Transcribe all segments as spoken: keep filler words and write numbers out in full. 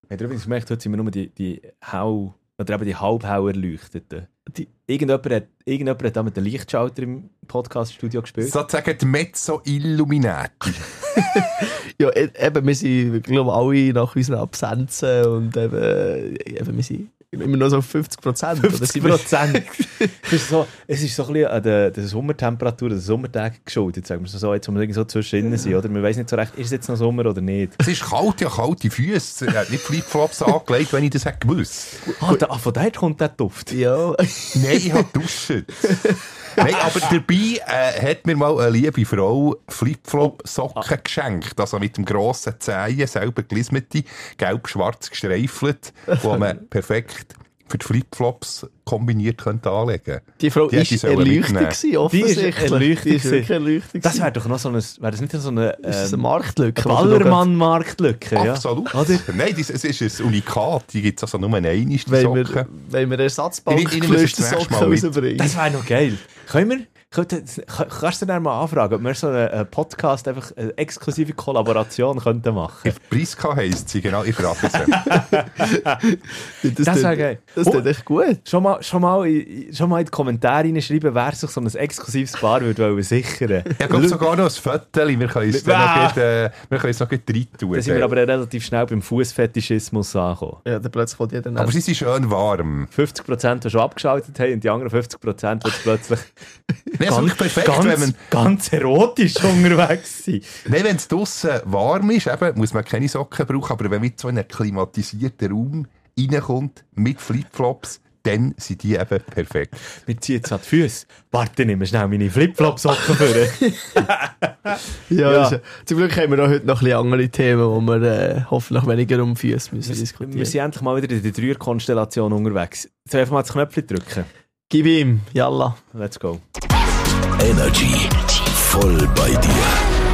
Habt ihr übrigens gemerkt, heute sind wir nur die, die hau, oder eben die halbhell erleuchteten. Die, irgendjemand, hat, irgendjemand hat da mit dem Lichtschalter im Podcast-Studio gespielt. Sozusagen die Mezzo-Illuminati. Ja, eben, wir sind, glaube ich, alle nach unseren Absenzen und eben, eben wir sind immer noch so auf fünfzig Prozent. fünfzig Prozent. es, ist so, es ist so ein bisschen an der, der Sommertemperatur, der Sommertag geschuldet, sagen wir so, jetzt, wo wir so zwischen sind, oder? Man weiss nicht so recht, ist es jetzt noch Sommer oder nicht. Es ist kalt, ja, kalte Füße. Er hat nicht Flipflops angelegt, wenn ich das hätte gewusst. Ah, da, von daher kommt der Duft. Ja. Nein, ich habe duschen. Nein, aber dabei äh, hat mir mal eine liebe Frau Flipflop-Socken geschenkt. Also mit dem grossen Zehen, selber gelismete, gelb-schwarz gestreifelt, wo man perfekt für die Flipflops kombiniert könnte anlegen. Die Frau die ist erleuchtet gewesen, offensichtlich. Die ist erleuchtet. Die ist wirklich erleuchtet. Das wäre doch noch so eine, wäre das nicht so eine, ähm, ist das eine Marktlücke? Eine Ballermann-Marktlücke, ja. Absolut. Oder? Nein, das, es ist ein Unikat. Die gibt es also nur eine, die Wenn Socken. wir, wenn wir Ersatzbank Ich- ich nehme das geflüschte das nächste Socken Mal mit. rausbringen. Das wäre noch geil. Können wir, könnte, kannst du dir dann mal anfragen, ob wir so einen einen Podcast, einfach eine exklusive Kollaboration könnten machen? Priska heisst sie, genau. Ich frage sie. Das, Das tut- wäre geil. Das Oh. tut echt gut. Schon mal, schon mal, in- schon mal in die Kommentare reinschreiben, wer sich so ein exklusives Paar würde wollen sichern. Ich glaube sogar noch ein Foto. Wir können es dann Ah. noch gleich, äh, wir können es noch gleich rein tun. Da sind wir aber relativ schnell beim Fußfetischismus angekommen. Ja, dann plötzlich kommt jeder aber sie sind schön warm. fünfzig Prozent, die schon abgeschaltet haben, und die anderen fünfzig Prozent, die jetzt plötzlich Nein, es ist wirklich perfekt, ganz, wenn man... ganz erotisch unterwegs sind. Nein, wenn es draussen warm ist, eben, muss man keine Socken brauchen, aber wenn man mit so in einen klimatisierten Raum reinkommt, mit Flipflops, dann sind die eben perfekt. Wir ziehen jetzt an die Füße. Warte, nimm schnell meine Flipflop-Socken für. Ja, Ja. Also, zum Glück haben wir auch heute noch ein bisschen andere Themen, wo wir äh, hoffentlich weniger um Füße müssen diskutieren. Wir sind endlich mal wieder in der Dreier-Konstellation unterwegs. Soll ich einfach mal das Knöpfchen drücken? Gib ihm, yalla. Let's go. Energy voll bei dir.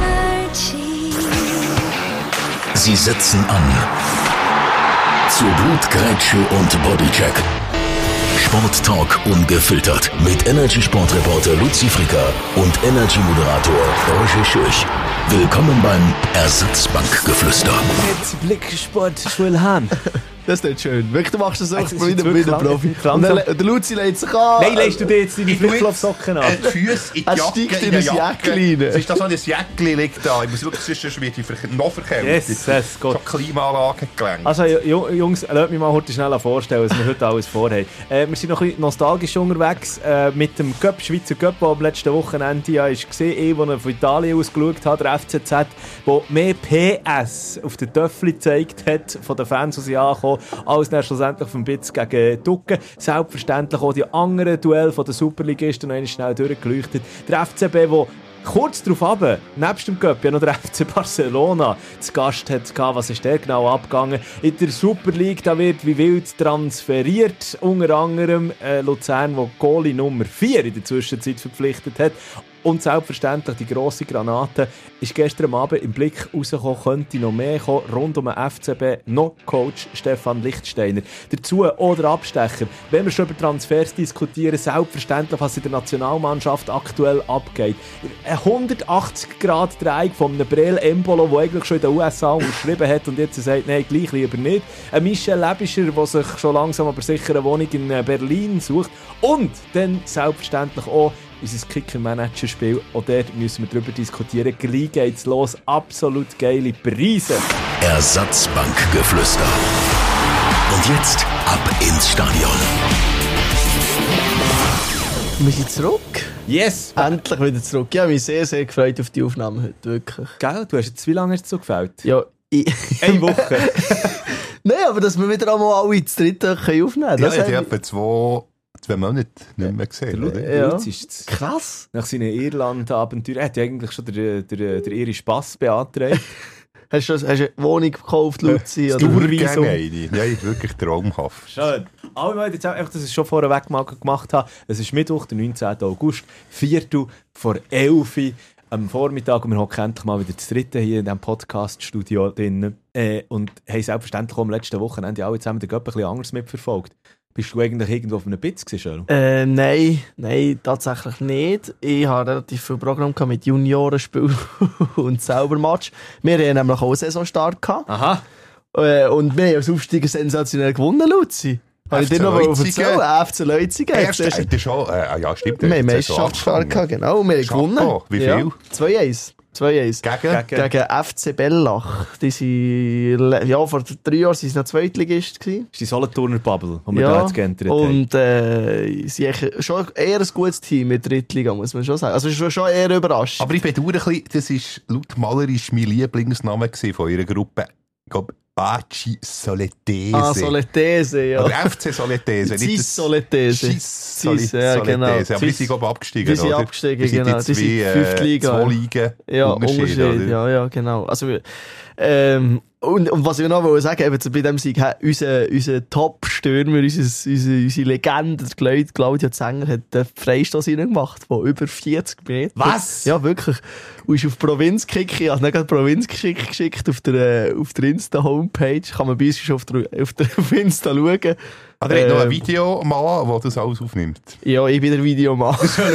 Sie setzen an. Zu Blutgrätsche und Bodycheck. Sporttalk ungefiltert. Mit Energy-Sportreporter Luzi Fricker und Energy-Moderator Roger Schürch. Willkommen beim Ersatzbankgeflüster. Jetzt Blicksport Schulhan. Das ist nicht schön. Wirklich, du machst das Also, echt es ist wieder wirklich mit dem lang- Profi. langsam- Und der, der Luzi legt sich an. Nein, lässt du dir jetzt deine Flipflop-Socken an? Äh, die Füße in die Er Jacke. steigt in eine ein Jäckchen rein. Es ist da so ein Jäckchen liegt da. Ich muss wirklich, sonst wird ich ver- noch verkältet. Yes, yes, So gut. Klimaanlagen gelenkt. Also Ju- Jungs, lasst mich mal heute schnell vorstellen, was wir heute alles vorhaben. Äh, wir sind noch ein bisschen nostalgisch unterwegs äh, mit dem Cup, Schweizer Cup, der am letzten Wochenende ja ist gesehen, ich, der von Italien aus geschaut hat, der F C Z, der mehr P S auf den Töffel gezeigt hat von den Fans, die sie angekommen, als dann schlussendlich vom Bitz gegen Ducken. Selbstverständlich auch die anderen Duelle von den Superligisten noch einmal schnell durchgeleuchtet. Der F C B, der kurz darauf ab, nebst dem Cup, ja noch der F C Barcelona zu Gast hat gehabt. Was ist der genau abgegangen? In der Super League, da wird wie wild transferiert. Unter anderem äh, Luzern, wo Goalie Nummer vier in der Zwischenzeit verpflichtet hat. Und selbstverständlich die grosse Granate ist gestern Abend im Blick rausgekommen, könnte noch mehr kommen, rund um den F C B, noch Coach Stefan Lichtsteiner. Dazu oder Abstecher, wenn wir schon über Transfers diskutieren, selbstverständlich, was in der Nationalmannschaft aktuell abgeht. Eine hundertachtzig Grad Drehung von einem Breel Embolo, der eigentlich schon in den U S A unterschrieben hat und jetzt sagt, nein, gleich lieber nicht. Ein Michel Lebischer, der sich schon langsam aber sicher eine Wohnung in Berlin sucht. Und dann selbstverständlich auch unser Kicker-Manager-Spiel. Auch dort müssen wir darüber diskutieren. Gleich geht's los. Absolut geile Preise. Ersatzbankgeflüster. Und jetzt ab ins Stadion. Wir sind zurück. Yes! Endlich wieder zurück. Ich habe mich sehr, sehr gefreut auf die Aufnahme heute. Wirklich. Gell? Du hast jetzt, wie lange hast du gefällt? Ja, ich... Eine Woche. Nein, aber dass wir wieder einmal alle zu dritt können aufnehmen ja, das ich habe hat- etwa zwei, zwei Monate nicht mehr gesehen, oder? Ja. Jetzt ist Krass. nach seinen Irland-Abenteuer, er hat ja eigentlich schon der, der, der Irish Pass beantragt. Hast du, hast du eine Wohnung gekauft, Luzi? Das oder? Dauervisum. Durchgänge eine. Ja, wirklich traumhaft. Schön. Aber wir wollen jetzt einfach, dass ich es schon vorweg mal gemacht habe. Es ist Mittwoch, der neunzehnten August, Viertel vor elf Uhr am Vormittag, und wir hocken endlich mal wieder zu dritten hier in diesem Podcast-Studio drin. Äh, und haben selbstverständlich auch am letzten Wochenende alle zusammen den Göpp ein bisschen anders mitverfolgt. Bist du eigentlich irgendwo auf einem Bitz gewesen, Äh, nein, nein, tatsächlich nicht. Ich hatte relativ viel Programm gehabt mit Juniorenspiel und selber Match. Wir hatten nämlich auch einen Saisonstart gehabt. Aha. Äh, und wir haben als Aufsteiger sensationell gewonnen, Luzi. Habe ich dir noch mal erzählen? F C Leutzigen. Erst hat er schon, äh, ja stimmt. Wir haben Meisterschaftsfahrt gehabt, genau. Wir haben gewonnen. Wie viel? Ja, zwei eins. zwei eins. Gegen? Gegen, Gegen F C Bellach. Die sind, ja, vor drei Jahren waren sie noch Zweitligist gewesen. Das ist die Solothurner Bubble, die wir Ja, da jetzt geändert haben. und äh, sie haben schon eher ein gutes Team mit Drittliga, muss man schon sagen. Also es ist schon eher überraschend. Aber ich bedauere ein bisschen, das war laut malerisch mein Lieblingsname von ihrer Gruppe. Ich glaube, Baci Soletese. Ah, Soletese, ja. Oder F C Soletese. Cis Soletese. Cis Cis, ja, genau. Aber die Cis- sind, glaube ich, abgestiegen, Die sind oder? abgestiegen, Die sind genau. jetzt Die sind wie, fünfte Liga. Zwei Ligen Ja, Unterschied, Unterschied, oder? ja, ja, genau. Also, ähm, und, und was ich noch wollte sagen, eben bei dem Sieg, he, unser, unser Top-Stürmer, unser, unsere, unsere Legende, der Claudio Zenger, hat den Freistoß reingemacht von über vierzig Metern. Was? Ja, wirklich. Und ist auf Provinzkick, ich habe nicht gerade Provinzkick geschickt auf der, auf der Insta-Homepage, kann man bei uns schon auf der, auf der auf Insta schauen. Ah, der hat noch ein Ähm, Video mal, der das alles aufnimmt. Ja, ich bin der Videomann.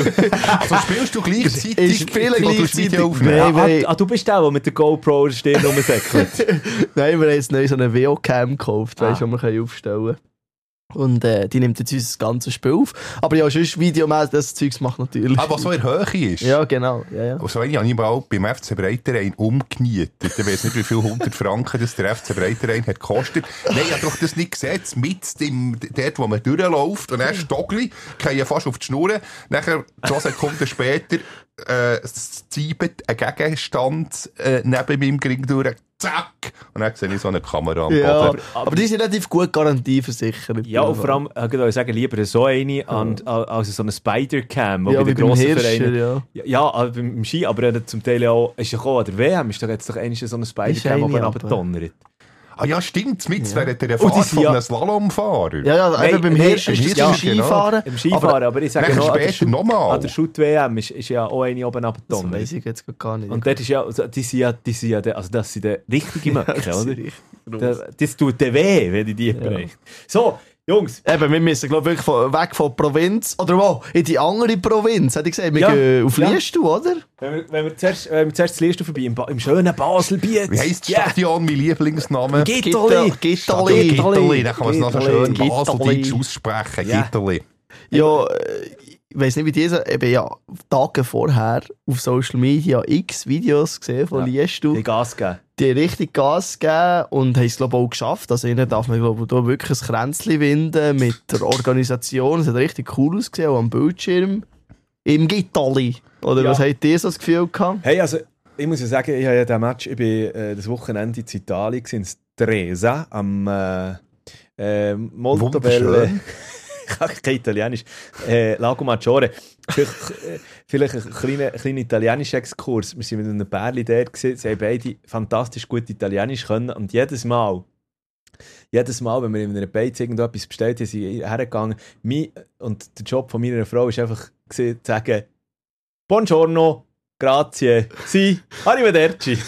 Also spielst du gleichzeitig, Ich spiele wo du das gleichzeitig. Video aufnimmst? Nein, Ah, wir- ah, du bist der, der mit der GoPro der Stirn rumsäckelt. Nein, wir haben jetzt neu so eine V O-Cam gekauft, Ah. weißt du, die wir können aufstellen können. Und äh, die nimmt jetzt unser ganzes Spiel auf. Aber ja, sonst videomäßig das Zeugs macht natürlich. Ah, was so in der Höhe ist? Ja, genau. Ja, ja. Also wenn ich habe ich mal beim F C Breiterein umgenietet. Ich weiss nicht, wie viel hundert Franken das der F C Breiterein hat gekostet. Nein, ich habe doch das nicht gesehen. Mit dem, dort, wo man durchläuft. Und dann Stockli, fallen fast auf die Schnur. Nachher, zwei Sekunden später, äh, ziebt ein Gegenstand äh, neben meinem Gring durch. Zack! Und dann sehe ich so eine Kamera am Ja, Boden. aber, die sind relativ gut garantieversichert. Ja, und vor allem, ich würde sagen, lieber so eine an, als so eine Spider-Cam, wo Ja, bei wie den beim grossen Hirscher, Vereinen... ja. Ja, ja, aber beim Ski, aber äh, zum Teil auch, ist ja auch an der W M, ist doch jetzt doch einmal so eine Spider-Cam, eine, die man aber- abdonnert. Ah ja, stimmt. Mit Ja. während der Und die Fahrt sind von ja- einem Slalomfahrer. Ja, ja, Nein, eben beim nein, Hirsch im ist es Hirsch, im genau. Skifahren. Im Skifahren, aber, ich sage Nachher noch, an der später Shoot- nochmal. an der Shoot-W M ist, ist ja auch eine oben Das abgedonnert. weiss ich jetzt gar nicht. Und dort ist ja, also, die sind ja, die sind ja, der- also das sind die richtigen Möcke, Das oder? sind richtig gross. Das, das tut dir weh, wenn ich die bereicht. So, Jungs, Eben, wir müssen, glaube ich, wirklich von, weg von der Provinz. Oder wo? In die andere Provinz. Hätte ich gesagt, wir Ja. gehen auf Ja. Liestu, oder? wenn wir, wenn wir zuerst, wenn wir zuerst das Liest vorbei, im, ba im schönen Baselbiet. Wie heisst das Yeah. Stadion, mein Lieblingsname? Gitterli. Gitterli. Gitterli. Da kann man es noch so schön Gitterli. baseldeutsch aussprechen. Ja. Gitterli. Ja, äh, ich weiss nicht, wie diese, eben ja, Tage vorher auf Social Media x Videos gesehen von Ja. Liestu. Die Gas geben. Die haben richtig Gas gegeben und haben es, glaube ich, auch geschafft. Also ihnen darf man, glaube ich, da wirklich ein Kränzchen winden mit der Organisation. Es hat richtig cool ausgesehen, auch am Bildschirm. Im Gitterli. Oder Ja. was habt ihr so das Gefühl gehabt? Hey, also, ich muss ja sagen, ich habe ja den Match, ich bin äh, das Wochenende in Italien, gewesen, in Stresa, am äh, äh, molto belle, Wunderschön. ich kann kein Italienisch, äh, Lago Maggiore. Vielleicht, äh, vielleicht ein kleiner, kleiner italienischer Exkurs. Wir waren mit einem Pärchen dort, gewesen, sie haben beide fantastisch gut Italienisch können und jedes Mal, jedes Mal, wenn wir in einer Beiz irgendetwas bestellt haben, sind sie hergegangen. Mein, und der Job von meiner Frau war einfach gewesen, zu sagen, Buongiorno, grazie, si, arrivederci.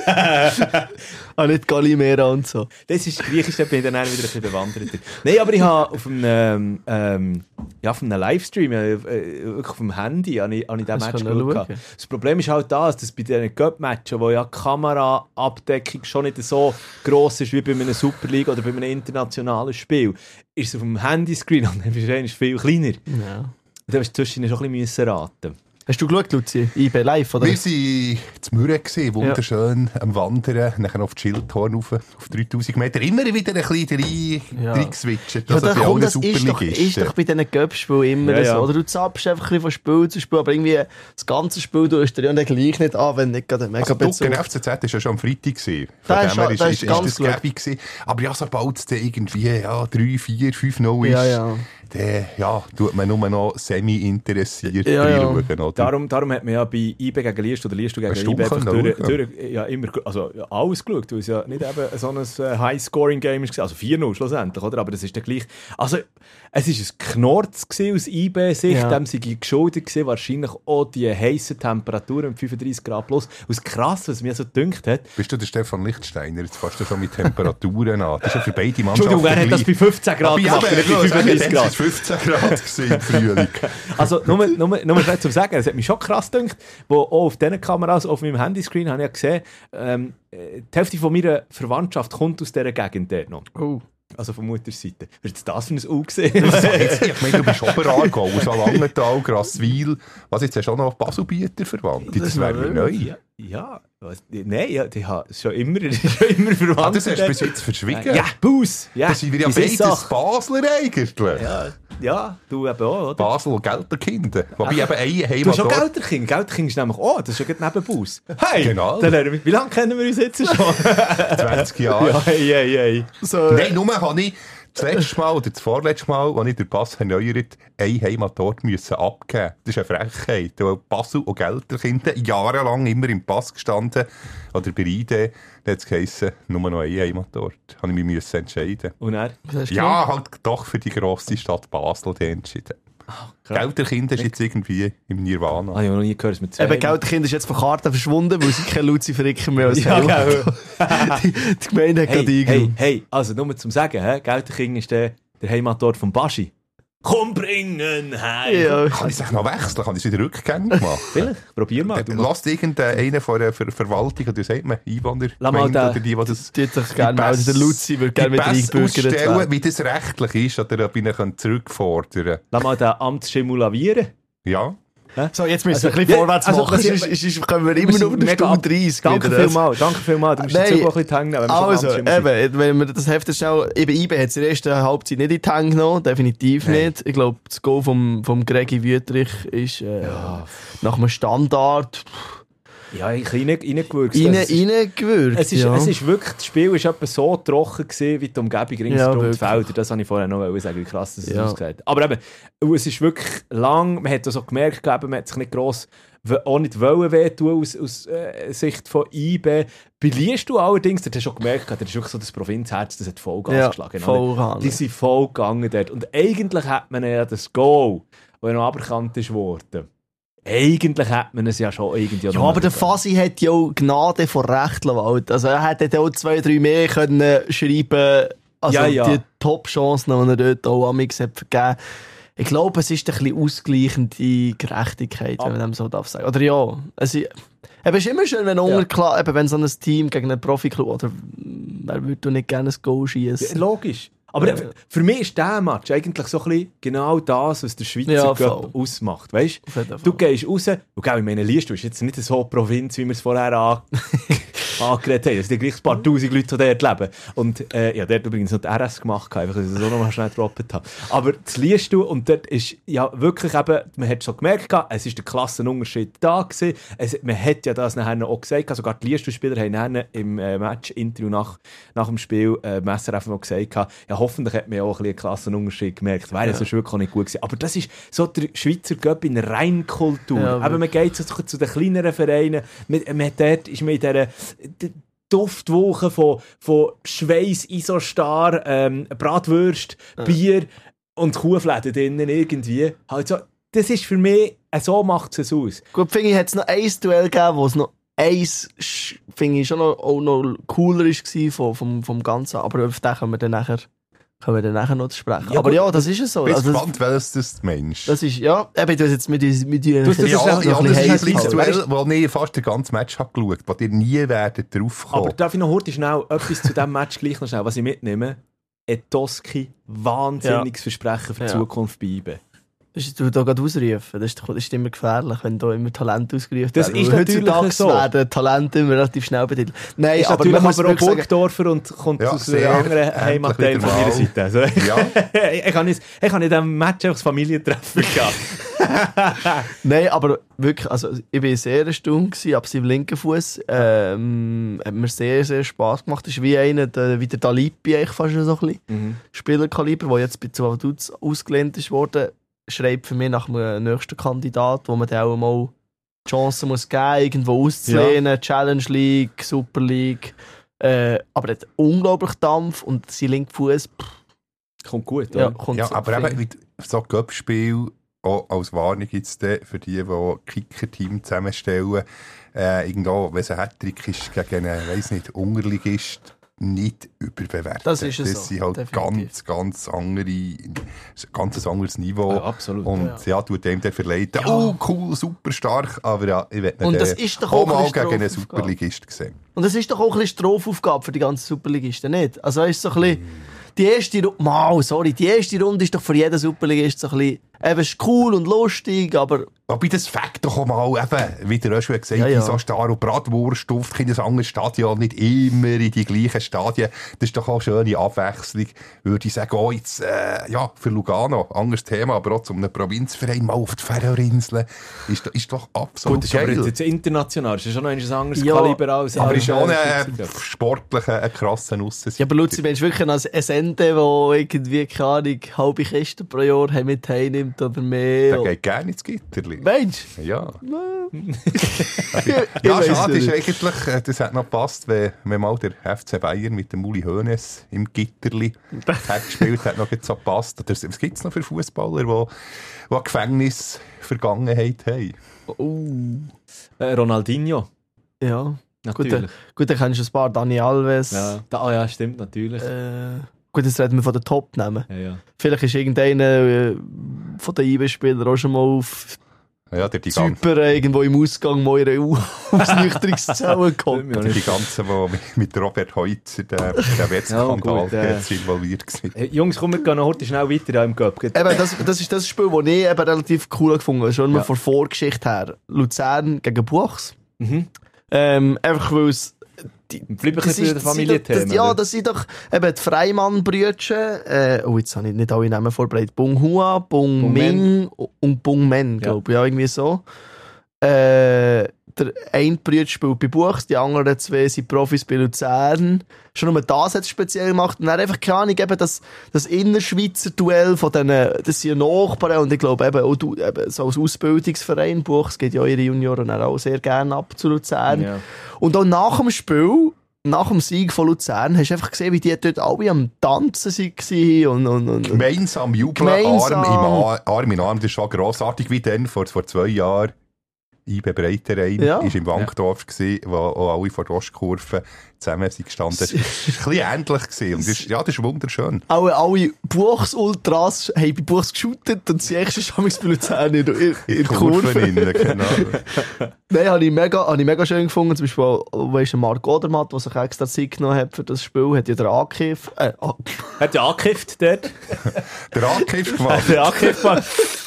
Ah, nicht Galimera und so. Das ist Griechisch, da bin ich dann auch wieder ein bisschen bewandert. Nein, aber ich habe auf einem, ähm, ja, auf einem Livestream, äh, wirklich auf dem Handy, habe ich, habe ich diesen Hast Match du können geschaut. Das Problem ist halt das, dass bei diesen Cup-Matchen, wo ja die Kameraabdeckung schon nicht so gross ist wie bei einem Superliga oder bei einem internationalen Spiel, ist es auf dem Handyscreen und dann ist es viel kleiner. Ja. Da musst du zwischen schon ein bisschen raten. Hast du geschaut, Luzi? I B Live, oder? Wir waren zu Mürren, gewesen, wunderschön am Wandern, nachher auf die Schildhorn auf, auf dreitausend Meter. Immer wieder ein bisschen rein, Ja. reingeswitcht. Ja, Also da bei kommt, allen das ist doch, Superligisten. ist doch bei diesen Göppspielen immer Ja, ja. so. Oder du zappst einfach ein bisschen von Spiel zu Spiel, aber irgendwie das ganze Spiel tust du dir dann gleich nicht an, wenn nicht gerade mega Also Bezug. Ducken F C Z war ja schon am Freitag. Gewesen. Von Da dem ist her schon- ist, da ist, ist ist, ganz das gut. gäbig gewesen. Aber ja, sobald es dann irgendwie ja, drei, vier, fünf null ist, Ja, ja. dann ja, tut man nur noch semi-interessiert Ja, ja. reinschauen. Oder? Darum, darum hat man ja bei I B gegen Liest oder Liest gegen Hast du I B einfach können durch, schauen? durch, ja, immer, also, ja, alles geschaut, weil es ja nicht eben so ein äh, High-Scoring-Game war, also vier null schlussendlich, oder? Aber das ist dann gleich, also es war ein Knorz gewesen aus I B-Sicht, Ja. dem sei geschuldet gewesen, wahrscheinlich auch die heissen Temperaturen, fünfunddreißig Grad plus. Und das Krasse, was mir so gedünkt hat, Bist du der Stefan Lichtsteiner? Jetzt fährst du schon mit Temperaturen an. Das ist ja für beide Mannschaften Entschuldigung, wer hat das bei gleich. fünfzehn Grad Aber ja, gemacht, aber nicht ich bei würde sagen, fünfunddreißig dann Grad? sind fünfzehn Grad im Frühling. Also, nur, nur, nur schnell zu sagen, es hat mich schon krass gedacht, wo auch auf diesen Kameras, auf meinem Handyscreen, habe ich ja gesehen, ähm, die Hälfte von meiner Verwandtschaft kommt aus dieser Gegend dort noch. Oh. Also von Mutterseite. Wird jetzt das für ein U gesehen? Ich meine, du bist Oberaargau, Salangenthal, Grasswil. Was, jetzt hast du auch noch Baselbieter verwandt? Das, das wäre mir neu. Ja, ja. Was, nein, ja, die haben schon immer, schon immer verwandt. Ah, das hast du bis jetzt verschwiegen? Ja, Bus! Ja, das sind wir ja beides Basler eigentlich. Ja, ja, du eben auch, oder? Basel und Gelterkinder. Wobei eben ein Heimat... Du hast schon Gelterkind. Gelterkind ist nämlich, oh, das ist ja gerade neben Bus. Hey, genau. Dann lernen wir, wie lange kennen wir uns jetzt schon? zwanzig Jahre. Ja, hey, hey, hey. So, Nein, nur habe ich das letzte Mal oder das vorletzte Mal, als ich den Pass erneuert, einen Heimatort müssen abgeben. Das ist eine Frechheit. Weil Basel und Gelterkinder jahrelang immer im Pass gestanden, oder bei I D, dann hat es geheissen, nur noch einen Heimatort. Habe ich mich müssen entscheiden. Und er? Ja, halt doch für die grosse Stadt Basel entschieden. Oh, Gelterkind ist jetzt irgendwie im Nirvana. Ah, ich habe noch nie gehört, dass mit zwei... Eben, Gelterkind ist jetzt von Karten verschwunden, weil sie keine Lucifer mehr als ja, genau. die, die Gemeinde hat hey, gerade hey, hey, also nur zum Sagen, he? Gelterkind ist der, der Heimatort von Baschi. Komm bringen heim! Ja. Kann ich es noch wechseln? Kann ich es wieder rückgängig machen? Vielleicht, probier mal. Lasst irgendeinen von der Ver Verwaltung, oder sagt man, Einwohner, oder die, die das... Die sich gerne melden. Der Luzi würde gerne mit eingebürgert werden. Wie das rechtlich ist, oder ob ich ihn zurückfordern kann. Lass mal den Amtsschimmel lavieren. Ja. So, jetzt müssen wir Also, ein bisschen ja, vorwärts also, machen, was ich- sonst sonst kommen wir immer noch auf die Stunde dreißig. Danke wieder. vielmals, danke vielmals. Du musst Nein, den Zug auch ein bisschen hängen, wenn wir schon Also, beim Amtsschimmel sind. eben, wenn wir das Heft schnell, eben I B hat es in der ersten Halbzeit nicht in die Hände genommen, definitiv Nein. nicht. Ich glaube, das Goal vom, vom Gregi Wüttrich ist äh, Ja. nach einem Standard Ja, ich habe rein- reingewürgt. rein, Es ist- reingewürgt. Es ist, ja. es ist wirklich, das Spiel ist etwa so trocken gewesen, wie die Umgebung Ja, ringsherum die wirklich. Felder. Das wollte ich vorher noch sagen, wie krass das Ja. aussieht. Aber eben, es ist wirklich lang, man hat also gemerkt, eben, man hat sich nicht gross, auch nicht wollen wehtun aus, aus äh, Sicht von I B. Bei Liest du allerdings, das hast du schon gemerkt, das ist wirklich so das Provinzherz, das hat Vollgas Ja, geschlagen. voll oder? Die sind voll gegangen dort. Und eigentlich hat man ja das Goal, das noch aberkannt ist worden. Eigentlich hat man es ja schon irgendwie... Ja, aber der Fasi hat ja auch Gnade vor Recht gewählt. Also er hätte auch zwei, drei mehr können schreiben. Also Ja, ja. die Top-Chancen, die er dort auch amix hat vergeben. Ich glaube, es ist ein bisschen ausgleichende Gerechtigkeit, wenn man dem so darf sagen. Oder ja, es ist, eben, es ist immer schön, wenn, Ja. ja. eben, wenn so ein Team gegen einen Profiklub, oder wer würde nicht gerne ein Goal schießen? Ja, logisch. Aber Ja. für mich ist dieser Match eigentlich so ein bisschen genau das, was der Schweizer Ja, Cup voll. ausmacht. Weißt? Auf jeden Fall. Du gehst raus, und gell, ich meine, Liest, du bist jetzt nicht so Provinz, wie wir es vorher an angeredet haben. Es sind gleich ein paar tausend Leute, die dort leben. Und äh, ja, dort übrigens noch die R S gemacht, einfach, dass ich das auch noch mal schnell gedroppt habe. Aber das liest du, und dort ist ja wirklich eben, man hat schon gemerkt, es ist der Klassenunterschied da gewesen. Es, man hat ja das nachher auch gesagt, sogar die Liest-Spieler haben nachher im äh, Match-Interview nach, nach dem Spiel äh, im S R F noch gesagt, ja, hoffentlich hat man ja auch ein bisschen einen Klassenunterschied gemerkt, wäre ja sonst wirklich auch nicht gut gewesen. Aber das ist so der Schweizer Cup in Reinkultur. Ja, Eben, man geht so zu den kleineren Vereinen, man, man hat dort ist man in dieser die Duftwoche von, von Schweiss, Isostar, ähm, Bratwürst, Ja. Bier und Kuhfläden drinnen irgendwie. Halt so, das ist für mich, äh, so macht es aus. Gut, finde ich, hat es noch ein Duell gegeben, wo es noch eins, sch- finde ich, schon noch, auch noch cooler war vom, vom, vom Ganzen. Aber auf den können wir dann nachher, können wir dann nachher noch sprechen. Ja, aber gut. ja, das ist es so. Ich bin Also, gespannt, welches das du meinst. das ist, ja, eben, du hast jetzt mit, uns- mit dir Du hast das ja, ist ja, noch das ein ist ein bisschen kleines heiß, Duell, wo ich fast den ganzen Match habe geschaut habe, wo ihr nie werdet drauf kommen. Aber darf ich noch heute schnell etwas zu diesem Match gleich noch schnell, was ich mitnehme? Etoski, wahnsinniges Versprechen für die Ja. Zukunft bei I B. Das ist, du da gerade ausrufen, das ist, das ist immer gefährlich, wenn da immer Talent ausgerufen Das werden. ist Weil natürlich heutzutage so. werden Talente immer relativ schnell betitelt. Nein, Ist aber natürlich man muss aber auch wirklich sagen, Burgdorfer und kommt Ja, aus sehr. einem anderen Endlich Heimatteil wieder von meiner mal. Seite. Also, Ja. ich, ich habe nicht- ich habe in diesem Match auch das Familientreffen gehabt. nein, aber wirklich, also ich war sehr erstaunt gewesen, ab seinem linken Fuß. Ähm, hat mir sehr, sehr Spass gemacht. Das ist wie einer, der, wie der Dalipi eigentlich fast schon so ein bisschen. Mhm. Spielerkaliber, der jetzt bei Zualduz ausgelehnt ist worden, schreibt für mich nach einem nächsten Kandidat, wo man dann auch mal die Chance muss geben, irgendwo auszulehnen, Challenge League, Super League. Äh, aber er hat unglaublich Dampf und sein linker Fuß, Kommt gut, ja, oder? kommt Ja, so aber viel. eben mit so Cup-Spiel, auch als Warnung jetzt für die, die Kicker-Team zusammenstellen, äh, irgendwo, wenn es ein Hattrick ist gegen einen, weiss nicht, Unterligist, nicht überbewertet. Das ist es Das so, sind halt definitiv. ganz, ganz andere, ganz anderes Niveau. Ja, absolut. Und ja, ja tut dem dann verleiten, Ja. oh cool, super stark, aber ja, ich werde Und nicht das äh, ist doch auch auch ein mal bisschen gegen einen Strafaufgabe. Superligist gesehen. Und es ist doch auch ein bisschen Strafaufgabe für die ganzen Superligisten, nicht? Also ist so ein bisschen, die erste Runde, Mal, sorry, die erste Runde ist doch für jeden Superligist so ein bisschen, eben, ist cool und lustig, aber Wobei das fängt doch auch mal, eben, wie der Röschel gesagt hat, Ja, ja. so Star- und Bratwurst duft in ein anderes Stadion, nicht immer in die gleichen Stadien. Das ist doch auch eine schöne Abwechslung. Würde ich sagen, oh, jetzt, äh, ja, für Lugano, anderes Thema, aber auch zu einem Provinzverein mal auf die Färöerinseln, ist, ist doch absolut Gut, das ist aber geil. jetzt international. Das ist schon noch ein anderes Ja, Kaliber als Aber ist auch als ein Schweizer äh, Cup. sportlicher, ein krasser Nussen. ja, aber Luzi, wenn du wirklich als ein Ende, der irgendwie, keine Ahnung, halbe Kiste pro Jahr heim mit heimnimmt oder mehr. Der geht gerne ins Gitterli. Mensch! Ja. Ich Ja, weiss schade ist nicht. eigentlich, äh, das hat noch gepasst, wenn, wenn mal der F C Bayern mit dem Uli Hoeneß im Gitterli hat gespielt, hat noch jetzt so gepasst. Oder was gibt es noch für Fußballer, die die eine Gefängnisvergangenheit haben? Oh. Äh, Ronaldinho. Ja. Gut, Natürlich. dann, gut, dann kennst du ein paar. Dani Alves. Ja. Da, ah ja, stimmt, natürlich. Äh, gut, jetzt reden wir von den Top-Namen. Ja, ja. Vielleicht ist irgendeiner äh, von den I B E-Spielern auch schon mal auf Ja, der die, gan Zypern irgendwo im Ausgang mal in einer U Ausnüchterungszelle gekommen. die ganzen, die mit- mit Robert Heutzer, der, der Wettskandal, gut, äh. jetzt involviert waren. Hey, Jungs, komm, wir gehen noch heute schnell weiter ja, im Cup. Eben, das, das ist das Spiel, das ich eben relativ cool gefunden habe. Schon mal Ja. von Vorgeschichte her. Luzern gegen Buchs. Mhm. Ähm, einfach weil es... Die, Bleiben wir ein das bisschen bei den das sind doch- Familienthemen. das, Ja, oder? das sind doch eben die Freimann-Brüder. Äh, oh, jetzt habe ich nicht alle Namen vorbereitet. Bung Hua, Bung, Bung Ming und Bung Men, Ja. glaube ich. Ja, irgendwie so. Äh, der eine Bruder spielt bei Buchs, die anderen zwei sind Profis bei Luzern. Schon nur das hat es speziell gemacht. Und dann einfach, keine Ahnung, eben das, das Innerschweizer Duell von diesen, das sind ja Nachbarn. Und ich glaube eben, auch du, eben so als Ausbildungsverein, Buchs geht ja ihre Junioren dann auch sehr gerne ab zu Luzern. Ja. Und auch nach dem Spiel, nach dem Sieg von Luzern, hast du einfach gesehen, wie die dort alle am Tanzen waren. Und, und, und, Gemeinsam jubeln, Gemeinsam. Arm, im Arm, Arm in Arm, das ist schon grossartig, wie dann vor, vor zwei Jahren I B Breiterein Ja. ist im Wankdorf gsi, wo auch alle vor der Ostkurve zusammen sind gestanden. Das war ein bisschen ähnlich gewesen. Und das ist, ja, das ist wunderschön. alle, alle Buchs-Ultras haben bei Buchs geshootet und sie echt schon bei Luzern in, in, in der Kurve. innen, genau. Nein, habe ich, mega, habe ich mega schön gefunden. Zum Beispiel, wo ist der Marc Odermatt, der sich extra Zeit genommen hat für das Spiel, hat ja der angekifft. Äh, ah, Hat ja angekifft dort. Der Angriff gemacht. Hat ja angekifft. Mann.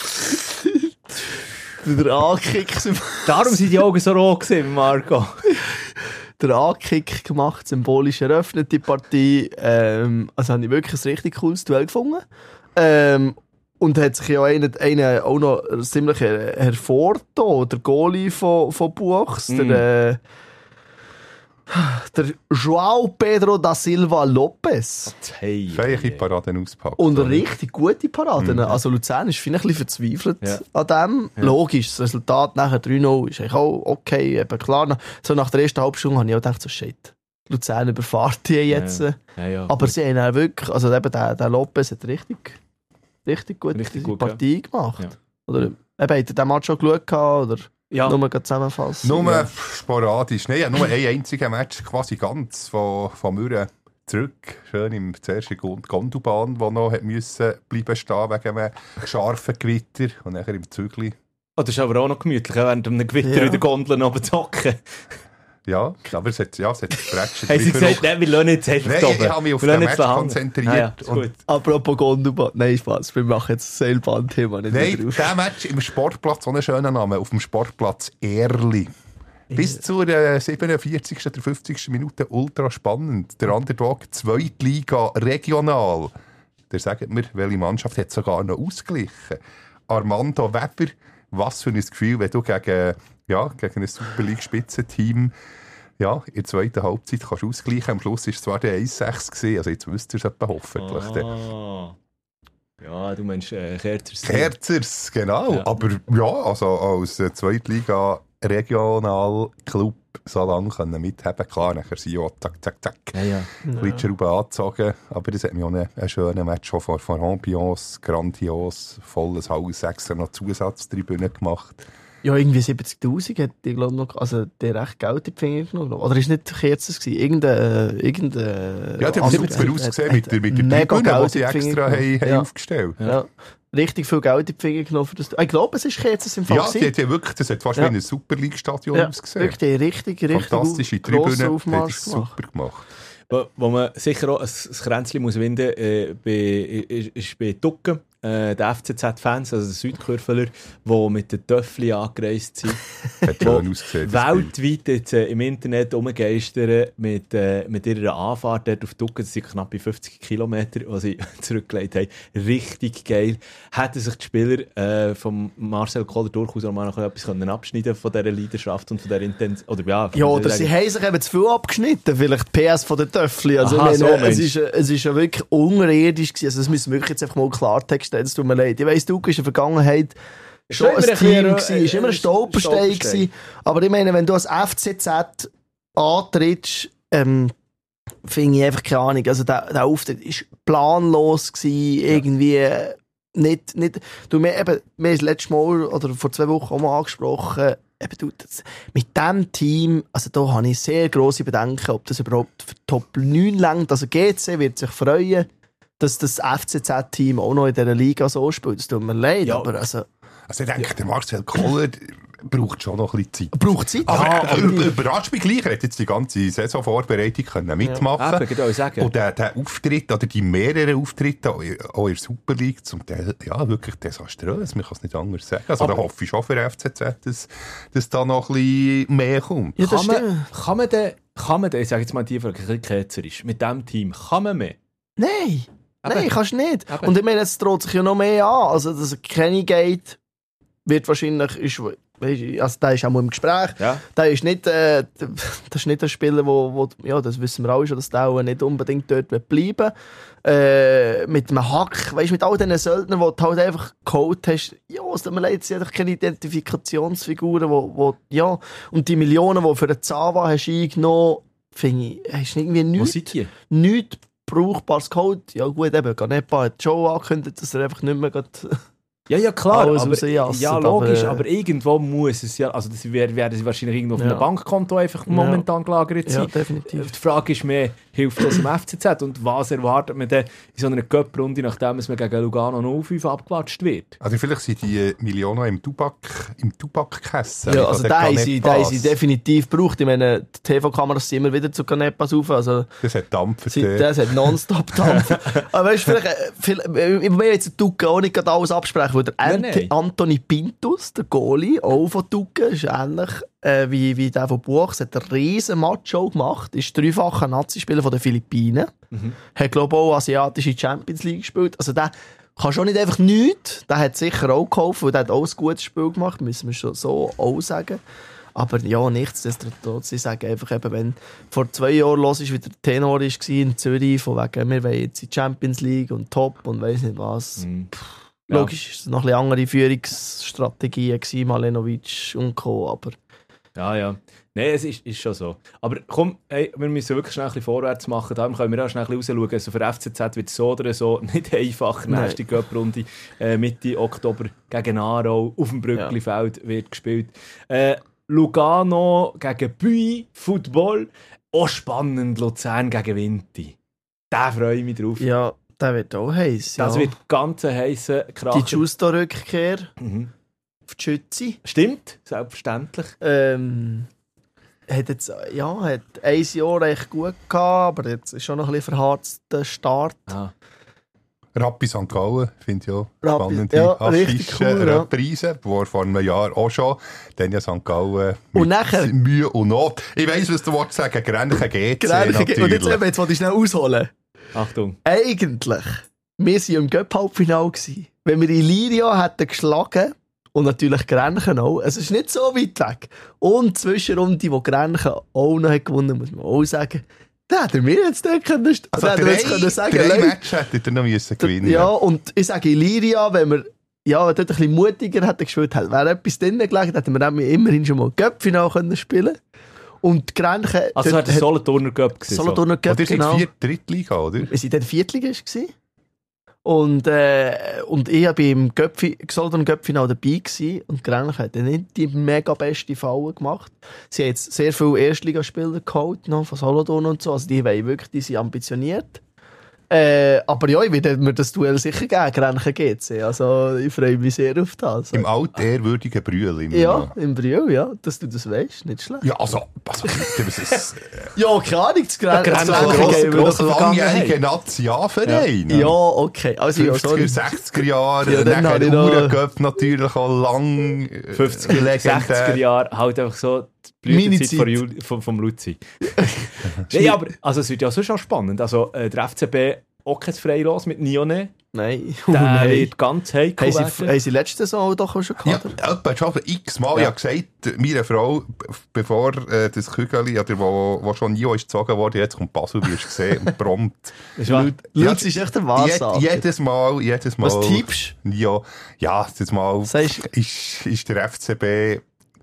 der Ankick, Darum sind die Augen so rot gewesen, Marco. der Ankick gemacht, symbolisch eröffnet die Partie. Ähm, also habe ich wirklich ein richtig cooles Duell gefunden. Ähm, und hat sich ja einer, einer auch noch ziemlich her- hervorgetan, der Goalie von, von Buchs, Mm. der, äh, der João Pedro da Silva Lopes. Hey. Fähige Paraden auspackt. Und oder? richtig gute Paraden. Also Luzern ist vielleicht ein bisschen verzweifelt Ja. an dem. Ja. Logisch, das Resultat nachher drei null ist eigentlich auch okay. Eben klar, nach- so nach der ersten Halbstunde habe ich auch gedacht, so shit, Luzern überfahrt die jetzt. Ja, ja. Aber sie haben auch wirklich, also eben der, der Lopez hat richtig, richtig gut Richtig die gut, Partie gemacht. Ja. Oder eben, hat er den Match schon geschaut gehabt, oder ja. nur mal zusammenfassen? Nur Ja. sporadisch. Nein, ja, nur ein einziger Match quasi ganz von, von Mürren zurück. Schön im zuerst Gondelbahn, wo noch hat müssen bleiben stehen wegen einem scharfen Gewitter. Und nachher im Zügli. Oh, das ist aber auch noch gemütlich, während einem Gewitter Ja. in der Gondel oben zu hocken. Ja, aber es hat, ja, es hat gesprätscht. Haben sie gesagt, nein, wir lassen jetzt einfach Nein, da ich, ich oben. habe mich auf Wir den lassen Match jetzt hängen. konzentriert. Ah, ja, ist und gut. Apropos Gondelbahn, nein, Spaß, wir machen jetzt das Seilbahn-Thema nicht Nein, wieder auf. der Match im Sportplatz, so einen schönen Namen, auf dem Sportplatz Erli. Bis zur äh, siebenundvierzigsten oder fünfzigsten Minute ultra spannend. Der Underdog, Zweitliga, regional. Der sagt mir, welche Mannschaft hat sogar noch ausgeglichen. Armando Weber, was für ein Gefühl, wenn du gegen, ja, gegen ein Super League-Spitzenteam ja, in der zweiten Halbzeit kannst du ausgleichen. Am Schluss war es zwar der eins sechs gewesen, also jetzt wisst ihr es etwa hoffentlich. Ah. Ja, du meinst äh, Kerzers. Kerzers, genau. Ja. Aber ja, also als äh, Zweitliga-Regional-Club so lange können mithaben, klar, nachher sind ja zack, zack, zack, Ja, ja. ein Schrauben angezogen. Aber das hat mir auch einen, einen schönen Match schon von, von Ambiance, grandios, volles Haus, extra noch Zusatztribüne gemacht. Ja, irgendwie siebzigtausend hat die, glaube noch, also der recht Geld in die Finger genommen. Oder ist nicht Kerzes gewesen? Irgendein, irgendein... Ja, die haben super ausgesehen mit der, mit der mega Tribüne, die Geld sie in die Finger extra haben, genommen. haben Ja. aufgestellt. Ja. ja. Richtig viel Geld in die Finger genommen für das. Ich glaube, es ist Kerzes im Fall. Ja, die, die wirklich, das hat fast Ja. wie ein Super League-Stadion ja, ausgesehen. wirklich richtig, richtig Fantastische grossen Tribüne, hat Aufmarsch es gemacht. super gemacht. Wo, wo man sicher auch ein, ein Kränzchen muss winden muss, äh, bei, ist, ist bei Tucken, äh, der F C Z-Fans, also der Südkürfeler, die mit den Töffli angereist sind. Hat schön ausgesehen. das Bild. Weltweit jetzt, äh, im Internet rumgeistern mit, äh, mit ihrer Anfahrt dort auf Tucken, das sind knapp fünfzig Kilometer, die sie zurückgelegt haben. Richtig geil. Hätten sich die Spieler äh, von Marcel Koller durchaus auch mal noch etwas können abschneiden von dieser Leidenschaft und von dieser Intensität. Oder, ja, Ja, oder sie haben sich eben zu viel abgeschnitten, vielleicht P S von den Töffli. Also, Aha, ich meine, so es, meinst ist, es ist ja wirklich unterirdisch gewesen. Also, das müssen wir wirklich jetzt einfach mal Klartext stellen, es tut mir leid. Ich weiss, du bist in der Vergangenheit schon immer ein ein Team bisschen, gewesen, äh, ist immer ein Stolperstein Stolperstein. gewesen. Aber ich meine, wenn du als F C Z antrittst, ähm, finde ich einfach keine Ahnung. Also, der, der Auftritt war planlos gewesen, irgendwie äh, nicht, nicht, du, wir, eben, wir haben das letzte Mal, oder vor zwei Wochen auch mal angesprochen, eben, du, das, mit diesem Team, also da habe ich sehr grosse Bedenken, ob das überhaupt für Top neun langt. Also G C wird sich freuen, dass das F C Z-Team auch noch in dieser Liga so spielt. Das tut mir leid, Ja. aber also... Also ich denke, der Marcel Koller braucht schon noch ein bisschen Zeit. Braucht Zeit? Aber Ja, äh, über- überrascht mich gleich, er hat jetzt die ganze Saisonvorbereitung können mitmachen. Eben, würde ich sagen. Und der, der Auftritt, oder die mehreren Auftritte, auch in auch in der Super League, zum Teil, ja, wirklich desaströs, man kann es nicht anders sagen. Also Aber- da hoffe ich schon für F C Z, dass, dass da noch ein bisschen mehr kommt. Ja, das Kann man, stimmt. kann man denn, kann man denn, ich sage jetzt mal die Frage, ein bisschen ketzerisch, mit diesem Team, kann man mehr? Nein, nein, Eben. kannst du nicht. Eben. Und ich meine, es droht sich ja noch mehr an. Also, dass Kenny geht, wird wahrscheinlich, ist, weisst du, also der ist auch mal im Gespräch. Ja. Der ist nicht, äh, das ist nicht ein Spieler, wo, wo, ja, das wissen wir alle schon, dass der auch nicht unbedingt dort bleiben will. Äh, mit einem Hack, weißt du, mit all diesen Söldnern, die du halt einfach geholt hast, ja, es tut mir leid, es sind einfach keine Identifikationsfiguren, wo, wo, ja, und die Millionen, die du für den Zava hast eingenommen, finde ich, hast du irgendwie Wo nichts, seid ihr? nichts brauchbares geholt. Ja gut, eben, Ganepa hat schon angekündigt, dass er einfach nicht mehr geht. Ja, ja, klar. Alles Aber, rausjassen, ja, logisch, aber, äh, aber irgendwo muss es ja, also das wär- werden sie wahrscheinlich irgendwo auf Ja. einem Bankkonto einfach momentan gelagert Ja, sein. definitiv. Die Frage ist mehr, hilft das im F C Z und was erwartet man denn in so einer Cup-Runde, nachdem es man gegen Lugano null fünf abgeklatscht wird? Also vielleicht sind die äh, Millionen im Tubac, im Tubac-Kessel. Ja, also da haben sie, da haben sie definitiv gebraucht. Ich meine, die T V-Kameras sind immer wieder zu Canepas rauf. Also, Das hat Dampf. sie, das hat nonstop Dampf. Aber weißt du, vielleicht, äh, viel- äh, ich will jetzt den Tuca auch nicht gerade alles absprechen, weil der Nein, Ant- nein. Anthony Pintus, der Goalie, auch von Tuca, ist ähnlich äh, wie, wie der von Buchs, hat einen riesen Match gemacht, ist dreifacher Nazi-Spieler von den Philippinen, hat glaube ich auch asiatische Champions League gespielt. Also der kann schon nicht einfach nichts, der hat sicher auch geholfen, weil der hat auch ein gutes Spiel gemacht, müssen wir schon so auch sagen. Aber ja, nichtsdestotrotz, ich sage einfach, eben, wenn vor zwei Jahren los ist, wie der Tenor war in Zürich, von wegen, wir wollen jetzt in die Champions League und Top und weiss nicht was. Mhm. Ja. Logisch, es waren noch ein bisschen andere Führungsstrategien gewesen, Malenovic und Co., aber Ja, ja. Nein, es ist, ist schon so. Aber komm, hey, wir müssen wirklich schnell ein bisschen vorwärts machen. Darum können wir auch schnell ein bisschen rausschauen. Also für F C Z wird es so oder so nicht einfach. Nein. Nächste Cup-Runde äh, Mitte Oktober gegen Aarau auf dem Brücklifeld wird gespielt. Äh, Lugano gegen Buy, Football. Auch spannend, Luzern gegen Vinti. Da freue ich mich drauf. ja, der wird auch heiß. Das ja. wird ganz ein heisser Kracher. Die Giusto-Rückkehr Mhm. auf die Schütze. Stimmt, selbstverständlich. Ähm, hat jetzt, ja, hat ein Jahr echt gut gehabt, aber jetzt ist schon noch ein bisschen verharzter Start. Ah. Rappi Sankt Gallen, finde ich auch Rappi, spannende ja, richtig Affiche, cool, ja. Reprise, die er vor einem Jahr auch schon, dann ja Sankt Gallen mit Und nachher- Mühe und Not. Ich weiss, was du wolltest sagen, Grenchen G C Genau, natürlich. und jetzt, eben, jetzt wollte ich schnell ausholen. Achtung. Eigentlich, wir waren im Göpp-Halbfinale. Wenn wir Illyria hätten geschlagen, und natürlich Grenchen auch, es ist nicht so weit weg. Und Zwischenrunde, wo Grenchen auch noch hat gewonnen, muss man auch sagen, da hätten wir jetzt dort können, Also da hätten wir drei, jetzt können sagen, drei Leute, Matches hätte er noch müssen gewinnen. ja, und ich sage Illyria, wenn wir ja, dort ein bisschen mutiger hätten gespielt, hätte, wäre etwas drinnen gelegen, hätten wir dann immerhin schon mal Göpp-Final können spielen. Und Grenchen... Also, es hat der Solothurner Cup gesehen. Solothurner Cup, Oder sind genau. vier Drittliga, oder? Wir waren dann Viertligist gewesen. Und, äh, und ich war im Soldern-Göpfinal dabei gewesen, und Grenlich hat dann nicht die mega beste Falle gemacht. Sie haben jetzt sehr viele Erstligaspieler geholt, noch von Solothurn und so, also die wollen wirklich, die sind ambitioniert. Äh, aber ja, ich werde mir das Duell sicher geben, Grenchen G C. Also ich freue mich sehr auf das. Im altehrwürdigen Brühl. Ja, im Brühl, ja, dass du das weißt, nicht schlecht. Ja, also, also das ist... Ja, keine Ahnung, das Grenchen Grenchen das G C. Gross, langjähriger Nazi-Verein. Ja, okay. Also, ja, fünfziger, sechziger Jahre, Ja, dann habe nachher ich noch- Uhrenköpfe natürlich auch lang... äh, fünfziger, legendär. sechziger Jahre, halt einfach so die Meine Blütezeit Zeit. von Jul- vom, vom Luzi. Nein, aber also, es wird ja sonst auch spannend. Also, äh, der F C B auch kein Freilos mit Nione. Nein. Oh, Der nein. wird ganz heikel Haben sie, werden. haben sie letzte Saison doch schon Ja, gehabt? etwa schon x-mal. Ja. Ich habe gesagt, meine Frau, bevor äh, das Kügeli, oder wo, wo schon Nio ist gezogen wurde, jetzt kommt Basel, wie hast du gesehen, und prompt. Ist wahr? Lutz ist echt der Je, Wahrsager. jedes Mal, jedes Mal. Was tippst Ja, ja, das Mal Sagst- ist, ist der F C B,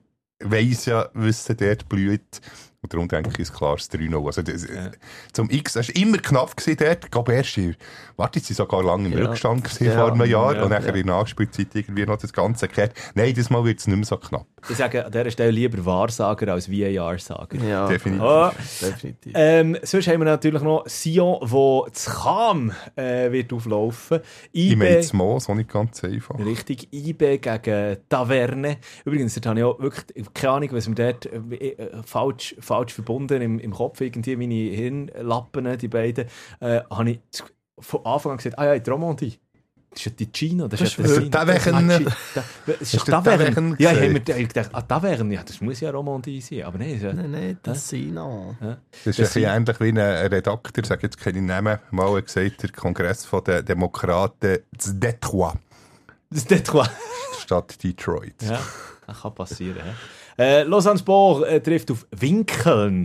weiss ja, wissen, dort blüht. Und darum denke ich, ist klar, das drei null. Also, das, Ja. Zum X, es war immer knapp gewesen dort. Ich glaube, erst, in- warte, sie waren sogar lange im Ja. Rückstand gewesen Ja. vor einem Jahr. Ja. Und nachher Ja. in der Nachspielzeit irgendwie noch das Ganze gekehrt. Nein, das Mal wird es nicht mehr so knapp. Ich sage an dieser Stelle lieber Wahrsager als V A R-Sager. Ja, Definitiv. Oh. definitiv. Ähm, sonst haben wir natürlich noch Sion, wo zu Cham äh, wird auflaufen. Ich meine, I B, das Moos auch nicht ganz einfach. richtig, I B gegen Taverne. Übrigens, dort habe ich auch wirklich keine Ahnung, was mir dort äh, äh, falsch, falsch verbunden im, im Kopf, irgendwie meine Hirnlappen, die beiden, äh, habe ich z- von Anfang an gesagt, ah ja, in Romandie. Das ist ja Ticino, das ist ja Das ist Tessin. Taverne. Ah, Ci- Da- Das ist Hast doch du Taverne. Taverne Ja, ich habe gesagt? mir gedacht, ah, Taverne, ja, das muss ja Romandie sein, aber nein, ist ja... Nein, nein, das sind noch. Ja. Das ist Das ein bisschen ähnlich wie ein Redakteur, ich sage jetzt keine Namen, mal hat gesagt, der Kongress der Demokraten zu Detroit Das ist Detroit. statt Detroit. Ja, das kann passieren. Ja. Äh, Lausanne Sport äh, trifft auf Winkeln.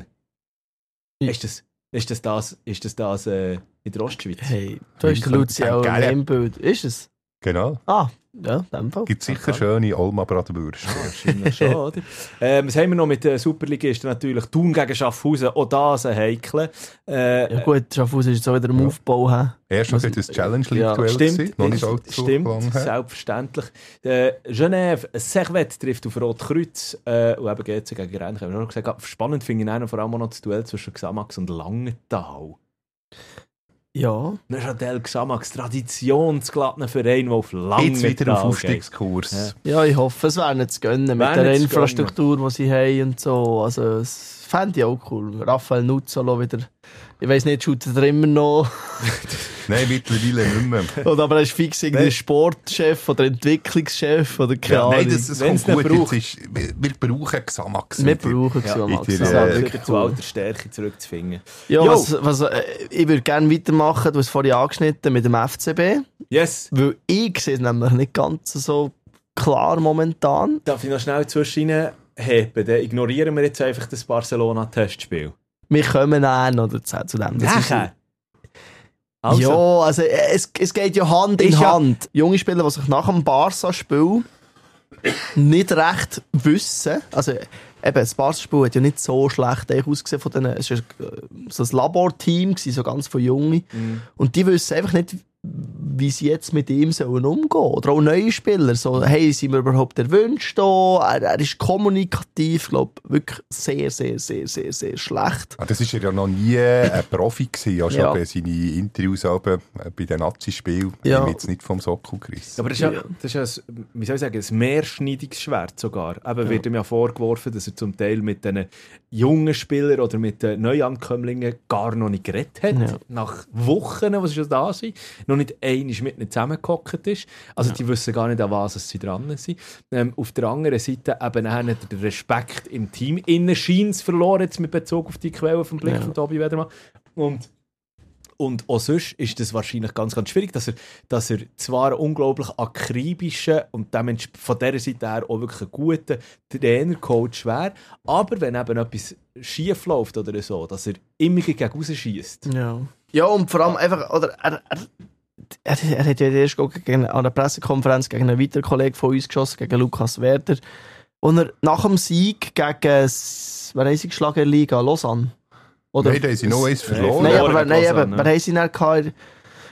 Ja. Ist das ist das, das, ist das, das äh, in der Ostschweiz? Hey, da ist der Luzi auch Geil. im Bild. Ist es? Genau. Ah, ja, in dem Fall. Gibt sicher schöne Olma-Bratwürste. Wahrscheinlich schon, oder? Ähm, was haben wir noch mit der Superligisten? Natürlich Thun gegen Schaffhausen. Auch das ein Heikel. Äh, Ja gut, Schaffhausen ist jetzt auch wieder im Ja. Aufbau. He? Erst noch Was- das Challenge Ja, League-Duell Stimmt, gewesen, noch nicht ist- allzu stimmt, lang her. selbstverständlich. Äh, Genève, Servette trifft auf Rotkreuz äh, und eben G C gegen Rennes. Haben wir noch gesagt, spannend finde ich einen, vor allem auch noch das Duell zwischen Xamax und Langenthal. Ja. Neuchâtel Xamax, traditionsglattner Verein, der auf Jetzt wieder auf Langenthal geht. Aufstiegskurs. Ja, ich hoffe, es wäre nicht zu gönnen mit Wäre der nicht zu Infrastruktur, die sie haben und so. Also, das fände ich auch cool. Raphael Nuzzolo wieder. Ich weiss nicht, shootet er immer noch. Nein, mittlerweile nicht mehr. Oder aber er ist fix irgendwie Nein. Sportchef oder Entwicklungschef oder keine Ja, Ahnung. nein, das, das Wenn's kommt nicht gut. braucht. Jetzt ist, wir, wir brauchen Xamax. Wir wieder. brauchen Ja, Xamax. in Das der- wäre äh, wieder wirklich zu cool. alter Stärke zurückzufinden. Ja, Jo. was, was, äh, ich würde gerne weitermachen, du hast es vorhin angeschnitten mit dem F C B, Yes! weil ich sehe es nämlich nicht ganz so klar momentan. Darf ich noch schnell zwischen heben? Dann ignorieren wir jetzt einfach das Barcelona-Testspiel. Wir kommen auch noch dazu, zu dem. Das ist- Nachher? Also, Ja, also äh, es, es geht ja Hand in Ist ja- Hand. Junge Spieler, die sich nach dem Barca-Spiel nicht recht wissen, also eben, das Barca-Spiel hat ja nicht so schlecht eigentlich ausgesehen von denen, es war äh, so ein Laborteam, gewesen, so ganz von Jungen. Mhm. Und die wissen einfach nicht, wie sie jetzt mit ihm sollen umgehen sollen. Oder auch neue Spieler. So, hey, sind wir überhaupt erwünscht hier? Er, er ist kommunikativ, ich glaube, wirklich sehr, sehr, sehr, sehr, sehr schlecht. Ah, das war ja noch nie ein Profi gewesen. Ja, schon Ja. bei seinen Interviews auch bei den Nazi-Spielen. Ja. Ja. Jetzt nicht vom Sockel gerissen. Aber das ist ja, Ja. das ist ja ein, wie soll ich sagen, ein mehrschneidiges Schwert sogar. Eben wird ihm ja vorgeworfen, dass er zum Teil mit den jungen Spielern oder mit den Neuankömmlingen gar noch nicht geredet hat. Ja. Nach Wochen, was schon da sind, noch nicht einmal mit ihnen zusammengehockt ist. Also die wissen gar nicht, an was sie dran sind. Ähm, auf der anderen Seite eben auch nicht der Respekt im Team innen scheint es verloren, jetzt mit Bezug auf die Quelle vom Blick Ja. von Tobi Wedermann. Und Und auch sonst ist das wahrscheinlich ganz, ganz schwierig, dass er, dass er zwar einen unglaublich akribischen und dementsprechend von dieser Seite her auch wirklich einen guten Trainer-Coach wäre, aber wenn eben etwas schief läuft oder so, dass er immer gegen raus schiesst. Ja. Ja, und vor allem einfach, oder er, er, er, er hat ja erst gegen, an der Pressekonferenz gegen einen weiteren Kollegen von uns geschossen, gegen Lukas Werder. Und er nach dem Sieg gegen, s- wer haben sie geschlagen in der Liga? Lausanne? Oder? Nein, da haben sie noch eins verloren. Nein, aber Verloren wer, nein, gegen aber, Lausanne, wer haben sie dann gehabt?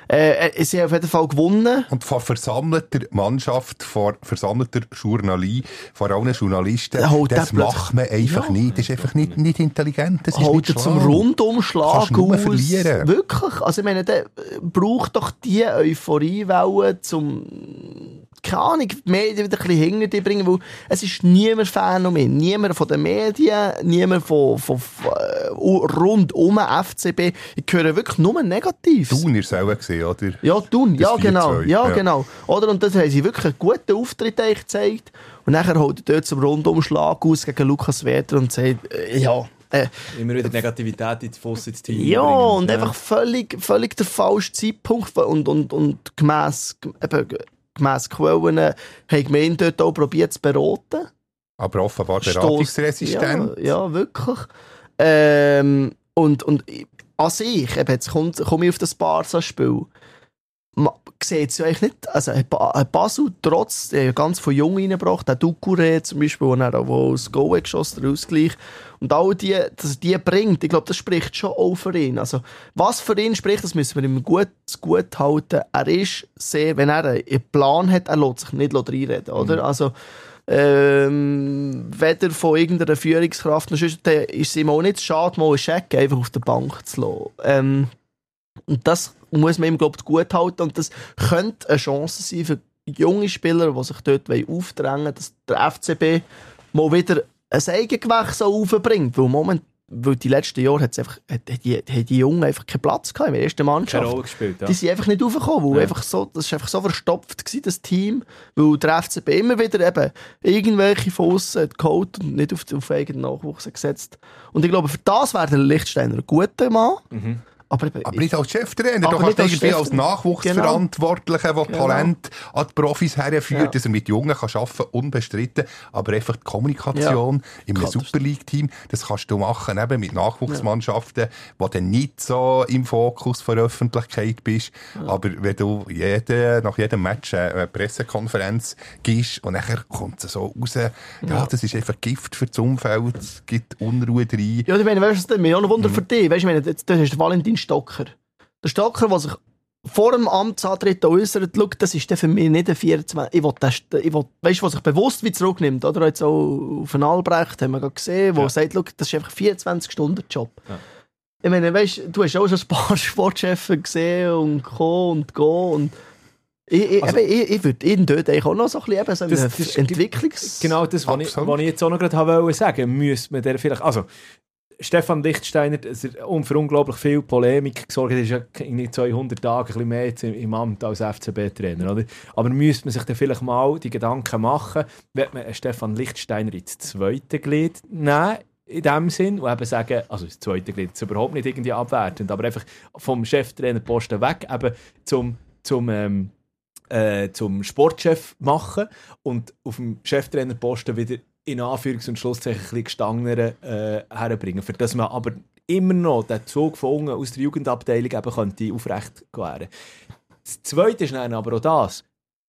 Äh, sie haben auf jeden Fall gewonnen. Und von versammelter Mannschaft, von versammelter Journalie, von allen Journalisten, Holt das der macht man einfach Ja. nicht. Das ist einfach nicht, nicht intelligent, das ist Holt nicht er zum schlau. Rundumschlag Kannst du nur aus. verlieren. Wirklich. Also ich meine, der braucht doch die Euphoriewelle zum, keine Ahnung, die Medien wieder ein bisschen hinter die bringen, weil es ist niemand Phänomen. Niemand von den Medien, niemand von, von, von äh, rund um F C B. Ich höre wirklich nur Negatives. Du, ihr selber gesehen, oder? Ja, tun, ja Das genau, vier zwei, ja, ja. genau. Oder? Und das haben sie wirklich einen guten Auftritt eigentlich gezeigt. Und nachher holt er dort zum Rundumschlag aus gegen Lukas Werder und sagt, äh, ja, äh, Immer wieder Negativität ins Fuss ins Team ja, bringen. und einfach völlig, völlig der falsche Zeitpunkt. Und, und, und gemäss, eben, gemäss Quellen äh, haben gemeint, dort auch probiert zu beraten. Aber offenbar Stoss- beratungsresistent. Ja, ja, wirklich. Ähm, und, und an sich, eben, jetzt komme komm ich auf das Barca-Spiel. Man sieht es ja eigentlich nicht. Also, hat Ba- hat Basel trotz äh, ganz von Jungen reingebracht, der Doucouré zum Beispiel, der dann auch das Goal geschossen, der Ausgleich. Und all die, dass er die bringt, ich glaube, das spricht schon auch für ihn. Also, was für ihn spricht, das müssen wir ihm gut, gut halten. Er ist sehr, wenn er einen Plan hat, er lässt sich nicht reinreden, oder? Mhm. Also, ähm, weder von irgendeiner Führungskraft noch sonst, dann ist es ihm auch nicht schade, mal einen Scheck einfach auf der Bank zu lassen. Ähm, und das muss man ihm, glaube ich, gut halten. Und das könnte eine Chance sein für junge Spieler, die sich dort aufdrängen wollen, dass der F C B mal wieder ein Eigengewächs aufbringt. Weil, Moment, weil die letzten Jahre hat's einfach, hat, hat die, haben die Jungen einfach keinen Platz gehabt in der ersten Keine Mannschaft. Rolle gespielt, ja. Die sind einfach nicht raufgekommen, weil Ja. einfach so, das war einfach so verstopft gewesen, das Team, weil der F C B immer wieder eben irgendwelche von aussen hat geholt und nicht auf, auf eigenen Nachwuchs gesetzt. Und ich glaube, für das wäre der Lichtsteiner ein guter Mann. Mhm. Aber, eben, Aber nicht als Cheftrainer, Aber du kannst nicht als irgendwie als Cheftrainer. Nachwuchsverantwortlicher, der Genau. Talent an die Profis herführt, Ja. dass er mit Jungen kann arbeiten kann, unbestritten. Aber einfach die Kommunikation in einem Katastrophe. Super League-Team, das kannst du machen eben mit Nachwuchsmannschaften, wo du nicht so im Fokus der Öffentlichkeit bist. Aber wenn du jede, nach jedem Match eine Pressekonferenz gibst und nachher kommt es so raus, ja, das ist einfach Gift für das Umfeld, es gibt Unruhe rein. ja, ich meine, weißt du, mir auch noch Wunder Mhm. für dich. Weißt du, ich meine, jetzt, das ist der Valentin Stocker. Der Stocker, der sich vor dem Amtsantritt äußert, schau, das ist der für mich nicht ein vierundzwanzig. Ich will, das, ich will, weißt du, der sich bewusst wie zurücknimmt. Oder jetzt auch auf einen Albrecht haben wir gerade gesehen, der Ja. sagt, schau, das ist einfach vierundzwanzig-Stunden-Job. Ja. Ich meine, weißt du, hast auch schon ein paar Sportchefs gesehen und kommen und gehen. Und ich, ich, Also- eben, ich, ich würde ihn dort eigentlich auch noch so ein bisschen eben so Das- einen das ist Entwicklungs... Genau das, was ich, Absolut. was ich jetzt auch noch gerade wollte sagen, müsste man der vielleicht, also Stefan Lichtsteiner, dass er um für unglaublich viel Polemik gesorgt hat, ist ja in zweihundert Tagen ein bisschen mehr jetzt im, im Amt als F C B-Trainer, oder? Aber müsste man sich dann vielleicht mal die Gedanken machen, wird man einen Stefan Lichtsteiner ins zweite Glied nehmen, in dem Sinn, und eben sagen, also das zweite Glied ist überhaupt nicht irgendwie abwertend, aber einfach vom Cheftrainerposten weg, eben zum, zum ähm, äh, zum Sportchef machen und auf dem Cheftrainerposten wieder in Anführungs- und Schlusszeichen ein bisschen gestangeneren äh, herbringen, für das man aber immer noch den Zug von unten aus der Jugendabteilung eben könnte aufrecht gewähren. Das Zweite ist dann aber auch das,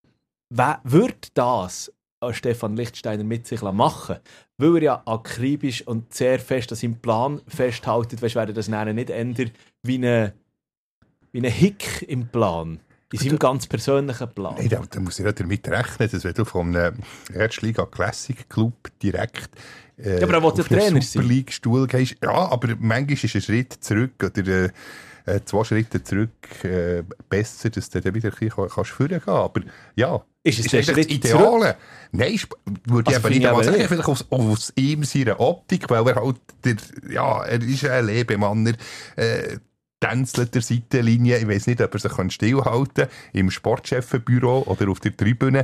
wer wird das an Stefan Lichtsteiner mit sich machen, weil er ja akribisch und sehr fest an seinem Plan festhält, weißt, wäre das dann nicht eher wie ein wie ein Hick im Plan. In seinem ganz persönlichen Plan. Nein, da, da muss ich ja damit rechnen, dass wenn du vom äh, Erstliga Classic Club direkt äh, Ja, aber er will auf ja einen Trainer Super sein. League Stuhl gehst. Ja, aber manchmal ist ein Schritt zurück oder äh, äh, zwei Schritte zurück äh, besser, dass du dann wieder ein bisschen kannst führen kannst. Aber ja, Ist es der eigentlich Schritt das Ideale. Nein, sp- würde ich Also aber nicht finde ich einmal aber sagen, nicht. vielleicht aus, aus ihm seiner Optik, weil er halt, der, ja, er ist ein Lebemann, er, äh, tänzelt der Seitenlinie, ich weiß nicht, ob er sich stillhalten kann, im Sportchefenbüro oder auf der Tribüne.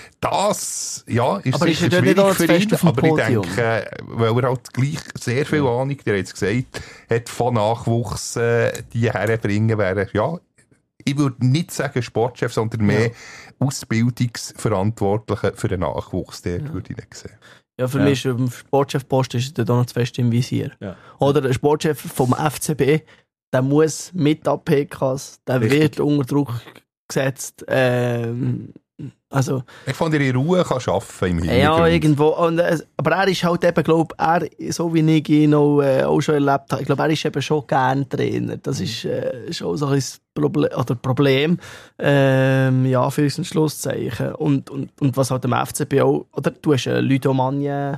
Das, ja, ist Aber ist sicher er dort nicht schwierig auch für zu ihn, fest auf dem aber ich Podium? denke, weil er halt gleich sehr viel Ahnung, der hat es gesagt, hat von Nachwuchs äh, die herbringen wäre, ja, ich würde nicht sagen Sportchef, sondern mehr Ausbildungsverantwortliche für den Nachwuchs, der Ja. würde ich nicht sehen. Ja, für Ja. mich ist auf dem Sportchefposten ist er da noch zu fest im Visier. Ja. Oder der Sportchef vom F C B, der muss mit an P Ks, der Richtig. wird unter Druck gesetzt. Ähm, Also, ich fand, er in Ruhe kann arbeiten im Hintergrund. ja, irgendwo. Und, äh, aber er ist halt eben, glaube er, so wie ich ihn auch, äh, auch schon erlebt habe, ich glaube, er ist eben schon gern Trainer. Das ist äh, schon so ein Problem, oder Problem, ähm, ja, für uns ein Schlusszeichen. Und, und, und was halt am F C B auch, oder du hast äh, Ludomanien,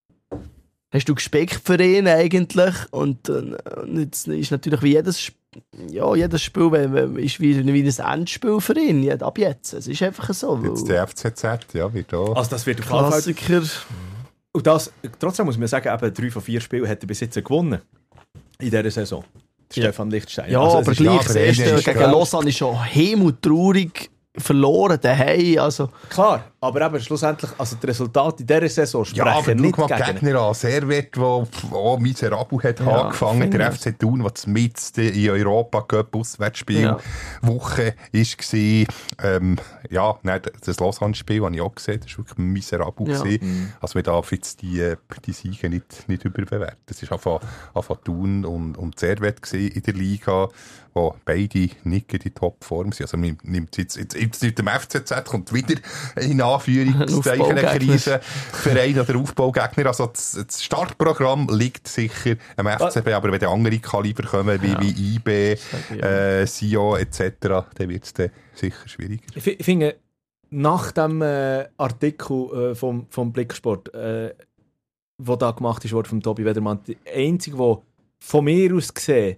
hast du Respekt für ihn eigentlich, und, äh, und jetzt ist natürlich wie jedes Spiel, ja, jedes Spiel ist wie, wie ein Endspiel für ihn, ab jetzt. Es ist einfach so. Jetzt der F C Z, ja, wird da. Also das wird der Klassiker. Und das, trotzdem muss man sagen, eben drei von vier Spielen hat er bis jetzt gewonnen. In dieser Saison. Der Ja. Stefan Lichtsteiner. Ja, also, aber es ist- gleich, aber das einer erste ist gegen klar. Lausanne ist schon himmeltraurig verloren daheim. Also, Klar, aber eben schlussendlich, also die Resultate in dieser Saison sprechen Ja, aber nicht schau mal die gegen ihn. Gegner an. Servet, der auch miserabel hat Ja, angefangen. finde Der ich. F C Thun, der mit in Europa Cup Auswärtsspiel Ja. Woche war. Ähm, ja, nein, das Lausanne-Spiel habe ich auch gesehen. Das war wirklich miserabel. Ja. gewesen. Also man darf jetzt die, die Siege nicht, nicht überbewerten. Das war einfach, einfach Thun und, und Servet gewesen in der Liga, wo beide nicht in die Topform sind. Also man nimmt jetzt, jetzt, jetzt mit dem F C Z kommt wieder in Anführungszeichen eine Aufbaugegner. Krise. Verein oder Aufbaugegner. Also das, das Startprogramm liegt sicher am F C B, aber wenn dann andere Kaliber kommen, wie, Ja. wie I B, sag ich, äh, S I O et cetera, dann wird es dann sicher schwieriger. Ich, fi- ich finde, nach dem äh, Artikel äh, vom, vom Blicksport, äh, der da gemacht ist, von Tobi Wedermann, der einzige, der von mir aus gesehen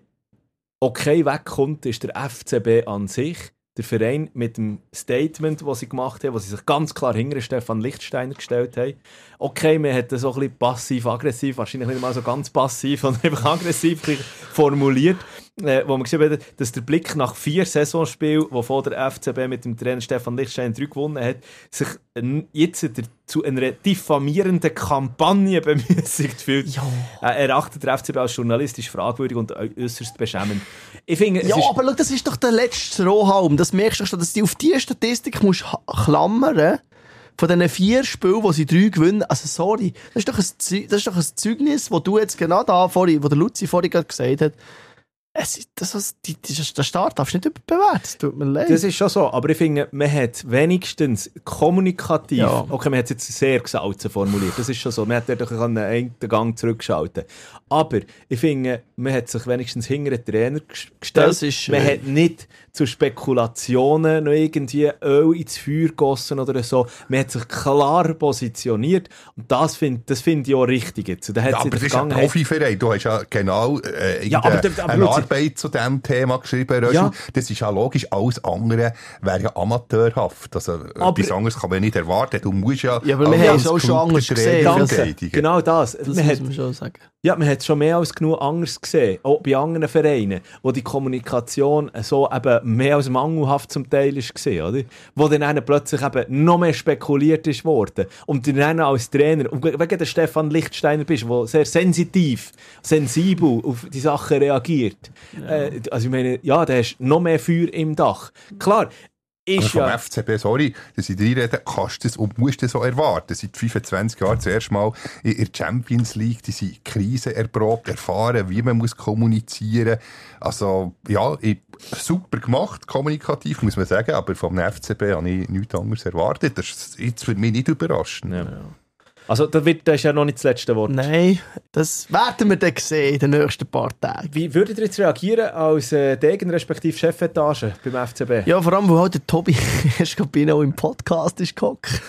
okay wegkommt, ist der F C B an sich. Der Verein mit dem Statement, das sie gemacht haben, wo sie sich ganz klar hinter Stefan Lichtsteiner gestellt haben. Okay, man hat das so ein bisschen passiv-aggressiv, wahrscheinlich nicht mal so ganz passiv, sondern einfach aggressiv formuliert, äh, wo man gesehen hat, dass der Blick nach vier Saisonspielen, wovon der F C B mit dem Trainer Stefan Lichtsteiner drei gewonnen hat, sich äh, jetzt der, zu einer diffamierenden Kampagne bemüßigt fühlt. ja. Äh, er erachtet der F C B als journalistisch fragwürdig und äußerst beschämend. Ich finde, es Ja, ist... aber schau, das ist doch der letzte Strohhalm. Das merkst du schon, dass du auf diese Statistik musst ha- klammern von diesen vier Spielen, wo sie drei gewinnen. Also sorry, das ist doch ein, Zeu- das ist doch ein Zeugnis, das du jetzt genau da vorhin, wo der Luzi vorhin gerade gesagt hat, es, ist- das, das, die, die, der Start darfst du nicht überbewerten. Es tut mir leid. Das ist schon so, aber ich finde, man hat wenigstens kommunikativ, Ja. okay, man hat es jetzt sehr gesalzen formuliert, das ist schon so, man hat dort einen, einen Gang zurückgeschalten. Aber ich finde, man hat sich wenigstens hinter den Trainer ges- gestellt. Das ist schön. Man hat nicht zu Spekulationen noch irgendwie Öl ins Feuer gegossen oder so. Man hat sich klar positioniert und das finde das find ich auch richtig jetzt. Da Ja, hat's aber in das der ist ein Vergangenheit- Profiverein. Du hast ja genau äh, Ja, aber der- aber eine Luzi- Arbeit zu diesem Thema geschrieben, Röschel. Ja. Das ist ja logisch. Alles andere wäre ja amateurhaft. Also, Aber- etwas anderes kann man nicht erwarten. Du musst ja, Ja, aber wir als haben es auch schon Club anders den gesehen. Trainer Danke. verteidigen. Genau das. das man muss hat, man schon sagen. Ja, man hat schon mehr als genug anders gesehen, auch bei anderen Vereinen, wo die Kommunikation so eben mehr als mangelhaft zum Teil ist gesehen, oder? Wo dann einer plötzlich eben noch mehr spekuliert ist worden. Und dann als Trainer, und wenn du Stefan Lichtsteiner bist, der sehr sensitiv, sensibel auf die Sachen reagiert, äh, also ich meine, ja, da hast du noch mehr Feuer im Dach. Klar, Aber ist vom ja... F C B, sorry, dass ich reinrede, kannst du das und musst das so erwarten. Seit fünfundzwanzig Jahren zuerst mal in der Champions League, die sind Krisen erprobt, erfahren, wie man muss kommunizieren. Also, ja, ich, super gemacht, kommunikativ, muss man sagen, aber vom F C B habe ich nichts anderes erwartet. Das ist jetzt für mich nicht überraschend. Ja. Also da wird, das ist ja noch nicht das letzte Wort. Nein, das werden wir dann sehen in den nächsten paar Tagen. Wie würdet ihr jetzt reagieren als äh, Degen respektive Chefetage beim F C B? Ja, vor allem, weil halt der Tobi erst gerade bei ihnen auch im Podcast ist gehockt.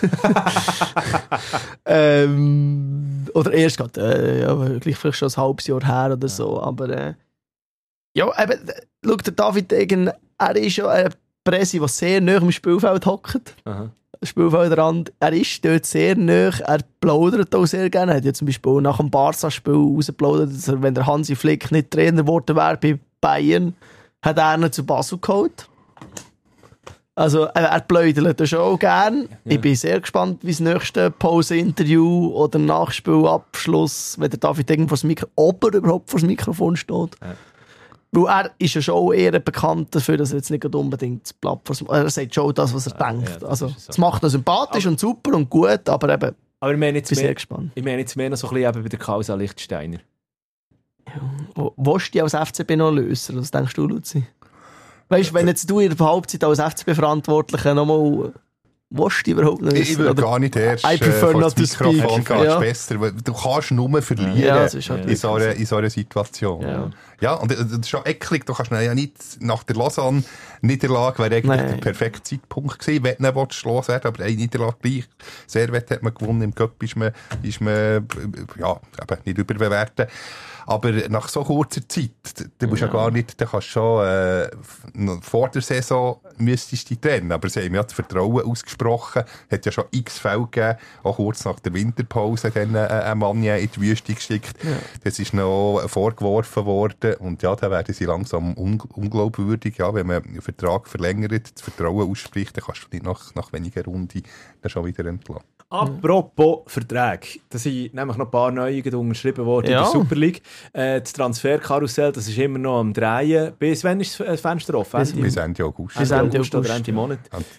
ähm, oder erst gerade, äh, ja, gleich vielleicht schon ein halbes Jahr her oder so. Aber äh, ja, eben, äh, schau, der David Degen, er ist ja ein Presse, der sehr nahe am Spielfeld hockt. Aha. Spielfeldrand. Er ist dort sehr nahe, er plaudert auch sehr gerne. Er hat ja zum Beispiel nach dem Barca-Spiel rausgeplaudert, dass er, wenn der Hansi Flick nicht Trainer geworden wäre bei Bayern, hat er ihn zu Basel geholt. Also er, er plaudert das schon auch gerne. Ja. Ich bin sehr gespannt, wie das nächste Pause-Interview oder Nachspielabschluss, wenn der David irgendwo vor das Mikro, ob er überhaupt vor das Mikrofon steht. Ja. Weil er ist ja schon eher bekannt dafür, dass er jetzt nicht unbedingt das Blatt vor das- Er sagt schon das, was er Ja, denkt. ja, das also, ist so. das macht ihn sympathisch Aber- und super und gut, aber eben, Aber ich meine ich jetzt bin sehr mehr, gespannt. ich meine jetzt mehr noch so ein bisschen eben bei der Causa Lichtsteiner. Wo- Willst du dich als F C B noch lösen? Was denkst du, Luzi? Weißt du, wenn jetzt du in der Halbzeit als F C B-Verantwortlicher nochmal Willst du die überhaupt nicht Ich, wissen? ich würde Oder- gar nicht erst I äh, prefer vor not das to Mikrofon speak. gehen. Ja. Ist besser, weil du kannst nur verlieren Ja, das ist halt in, wirklich so einer, in so einer Situation. Ja. Ja, und das ist schon eklig. Du kannst ihn ja nicht nach der Lausanne-Niederlage, wäre eigentlich Nein. der perfekte Zeitpunkt gewesen, wenn du nicht loswerden, aber eine Niederlage gleich. Servet hat man gewonnen, im Cup ist man, ist man ja, eben nicht überbewerten. Aber nach so kurzer Zeit, du musst ja, ja gar nicht, du kannst schon, äh, noch vor der Saison müsstest du dich trennen. Aber sie haben ja das Vertrauen ausgesprochen, hat ja schon x Fälle gegeben, auch kurz nach der Winterpause, dann äh, ein Mann in die Wüste geschickt. Ja. Das ist noch vorgeworfen worden. Und ja, da werden sie langsam un- unglaubwürdig. Ja, wenn man einen Vertrag verlängert, das Vertrauen ausspricht, dann kannst du nicht nach, nach weniger Runde dann schon wieder entlassen. Apropos Verträge, da sind nämlich noch ein paar neue unterschrieben worden Ja. in der Super League. Äh, das Transferkarussell, das ist immer noch am Drehen. Bis wann ist das Fenster offen? Bis- Ende, Bis Ende August. Bis Ende Ende August August, oder Ende ja. Monat.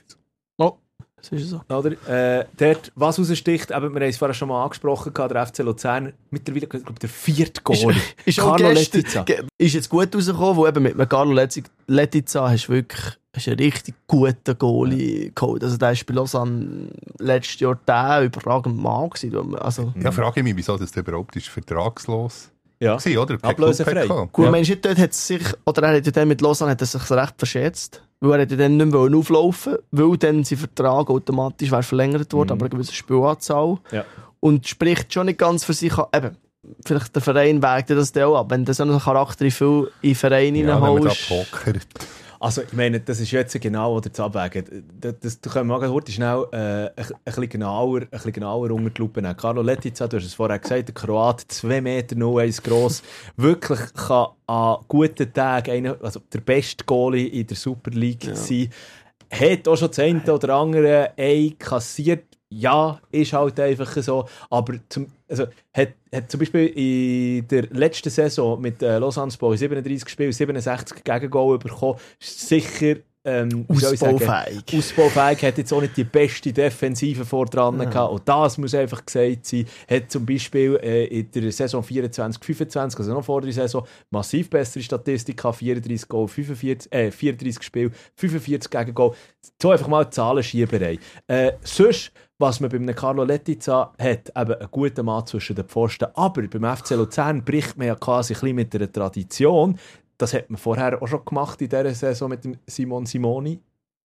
Oh, das ist so. Oder? Äh, dort, was raussticht, eben, wir haben es vorher schon mal angesprochen, der F C Luzern, mittlerweile, glaube ich, der vierte Goalie. Ist auch Carlo gestern, Letizia. ge- ist jetzt gut rausgekommen, wo eben mit dem Carlo Letizia, Letizia hast du wirklich hast einen richtig guten Goalie geholt. Also der ist bei Lausanne letztes Jahr der überragende Mann gewesen. Also, Ja, frage ich mich, wieso das überhaupt ist vertragslos Ja. war, oder? Per Ablösefrei. Club bekommen. gut, Ja. meinst du, dort hat es sich, oder er hat ja dann mit Lausanne hat er sich recht verschätzt, weil er hat ja dann nicht mehr auflaufen wollte, weil dann sein Vertrag automatisch wäre verlängert worden, Mhm. aber eine gewisse Spielanzahl. Ja. Und spricht schon nicht ganz für sich an. Eben, vielleicht der Verein wägt das dann auch ab. Wenn du so einen Charakter in viel in den Verein Ja, wenn man da reinholst. pokert. Also, ich meine, das ist jetzt genau oder zu abwägen. Das, das, du können mal heute schnell äh, ein, ein, bisschen genauer, ein bisschen genauer unter die Lupe nehmen. Carlo Letizia, du hast es vorher gesagt, der Kroat, zwei Meter null eins gross, wirklich kann an guten Tagen einer, also der beste Goalie in der Super League Ja. sein. Hat auch schon das eine oder andere Ei kassiert. Ja, ist halt einfach so. Aber zum, also, hat, hat zum Beispiel in der letzten Saison mit äh, Lausanne Sport siebenunddreißig Spielen, siebenundsechzig Gegengol bekommen. Ist sicher ähm, wie soll ich sagen, Ausbaufähig. Ausbaufähig, hat jetzt auch nicht die beste Defensive vor dran Ja. gehabt. Und das muss einfach gesagt sein. Hat zum Beispiel äh, in der Saison vierundzwanzig fünfundzwanzig, also noch vor der Saison, massiv bessere Statistik gehabt. vierunddreißig Goal, fünfundvierzig, äh, vierunddreißig Spiele, fünfundvierzig Gegengol. So einfach mal Zahlenschieberei. Äh, sonst, was man bei einem Carlo Letizia hat, eben einen guten Mann zwischen den Pfosten. Aber beim F C Luzern bricht man ja quasi ein bisschen mit einer Tradition. Das hat man vorher auch schon gemacht in dieser Saison mit dem Simon Simoni.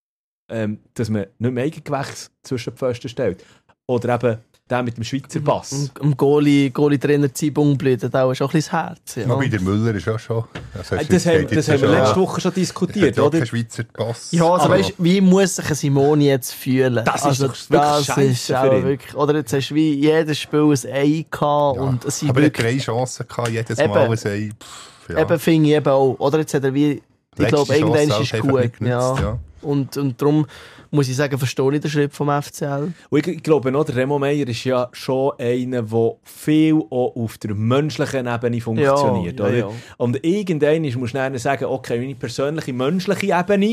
Ähm, dass man nicht mehr Eigengewächs zwischen den Pfosten stellt. Oder eben der mit dem Schweizer Pass. Am Goalie, Goalie-Trainer Zibung blüht auch schon ein bisschen das Herz. Ja. Wobei der Müller ist ja schon. Also Äh, Das haben, das haben wir letzte Woche schon diskutiert, ja, oder? kein Schweizer Pass. Ja, also Aber- weißt, wie muss sich ein Simoni jetzt fühlen? Das ist also, doch wirklich das scheisse ist für auch ihn. wirklich, oder jetzt hast du wie jedes Spiel ein Ei gehabt Ja. und es sind Aber er hat wirklich, drei Chancen gehabt, jedes Eben. Mal ein Ei. Pff, ja. eben finde ich eben auch, oder jetzt hat er wie, ich Letzte glaube, irgendwann Chance ist halt es einfach gut. nicht genutzt, Ja. ja. Und, und darum muss ich sagen, verstehe ich den Schritt vom F C L. Und ich, ich glaube noch, der Remo Meier ist ja schon einer, der viel auch auf der menschlichen Ebene funktioniert. Ja, oder? ja, ja. Und irgendwann musst du dann sagen, okay, meine persönliche, menschliche Ebene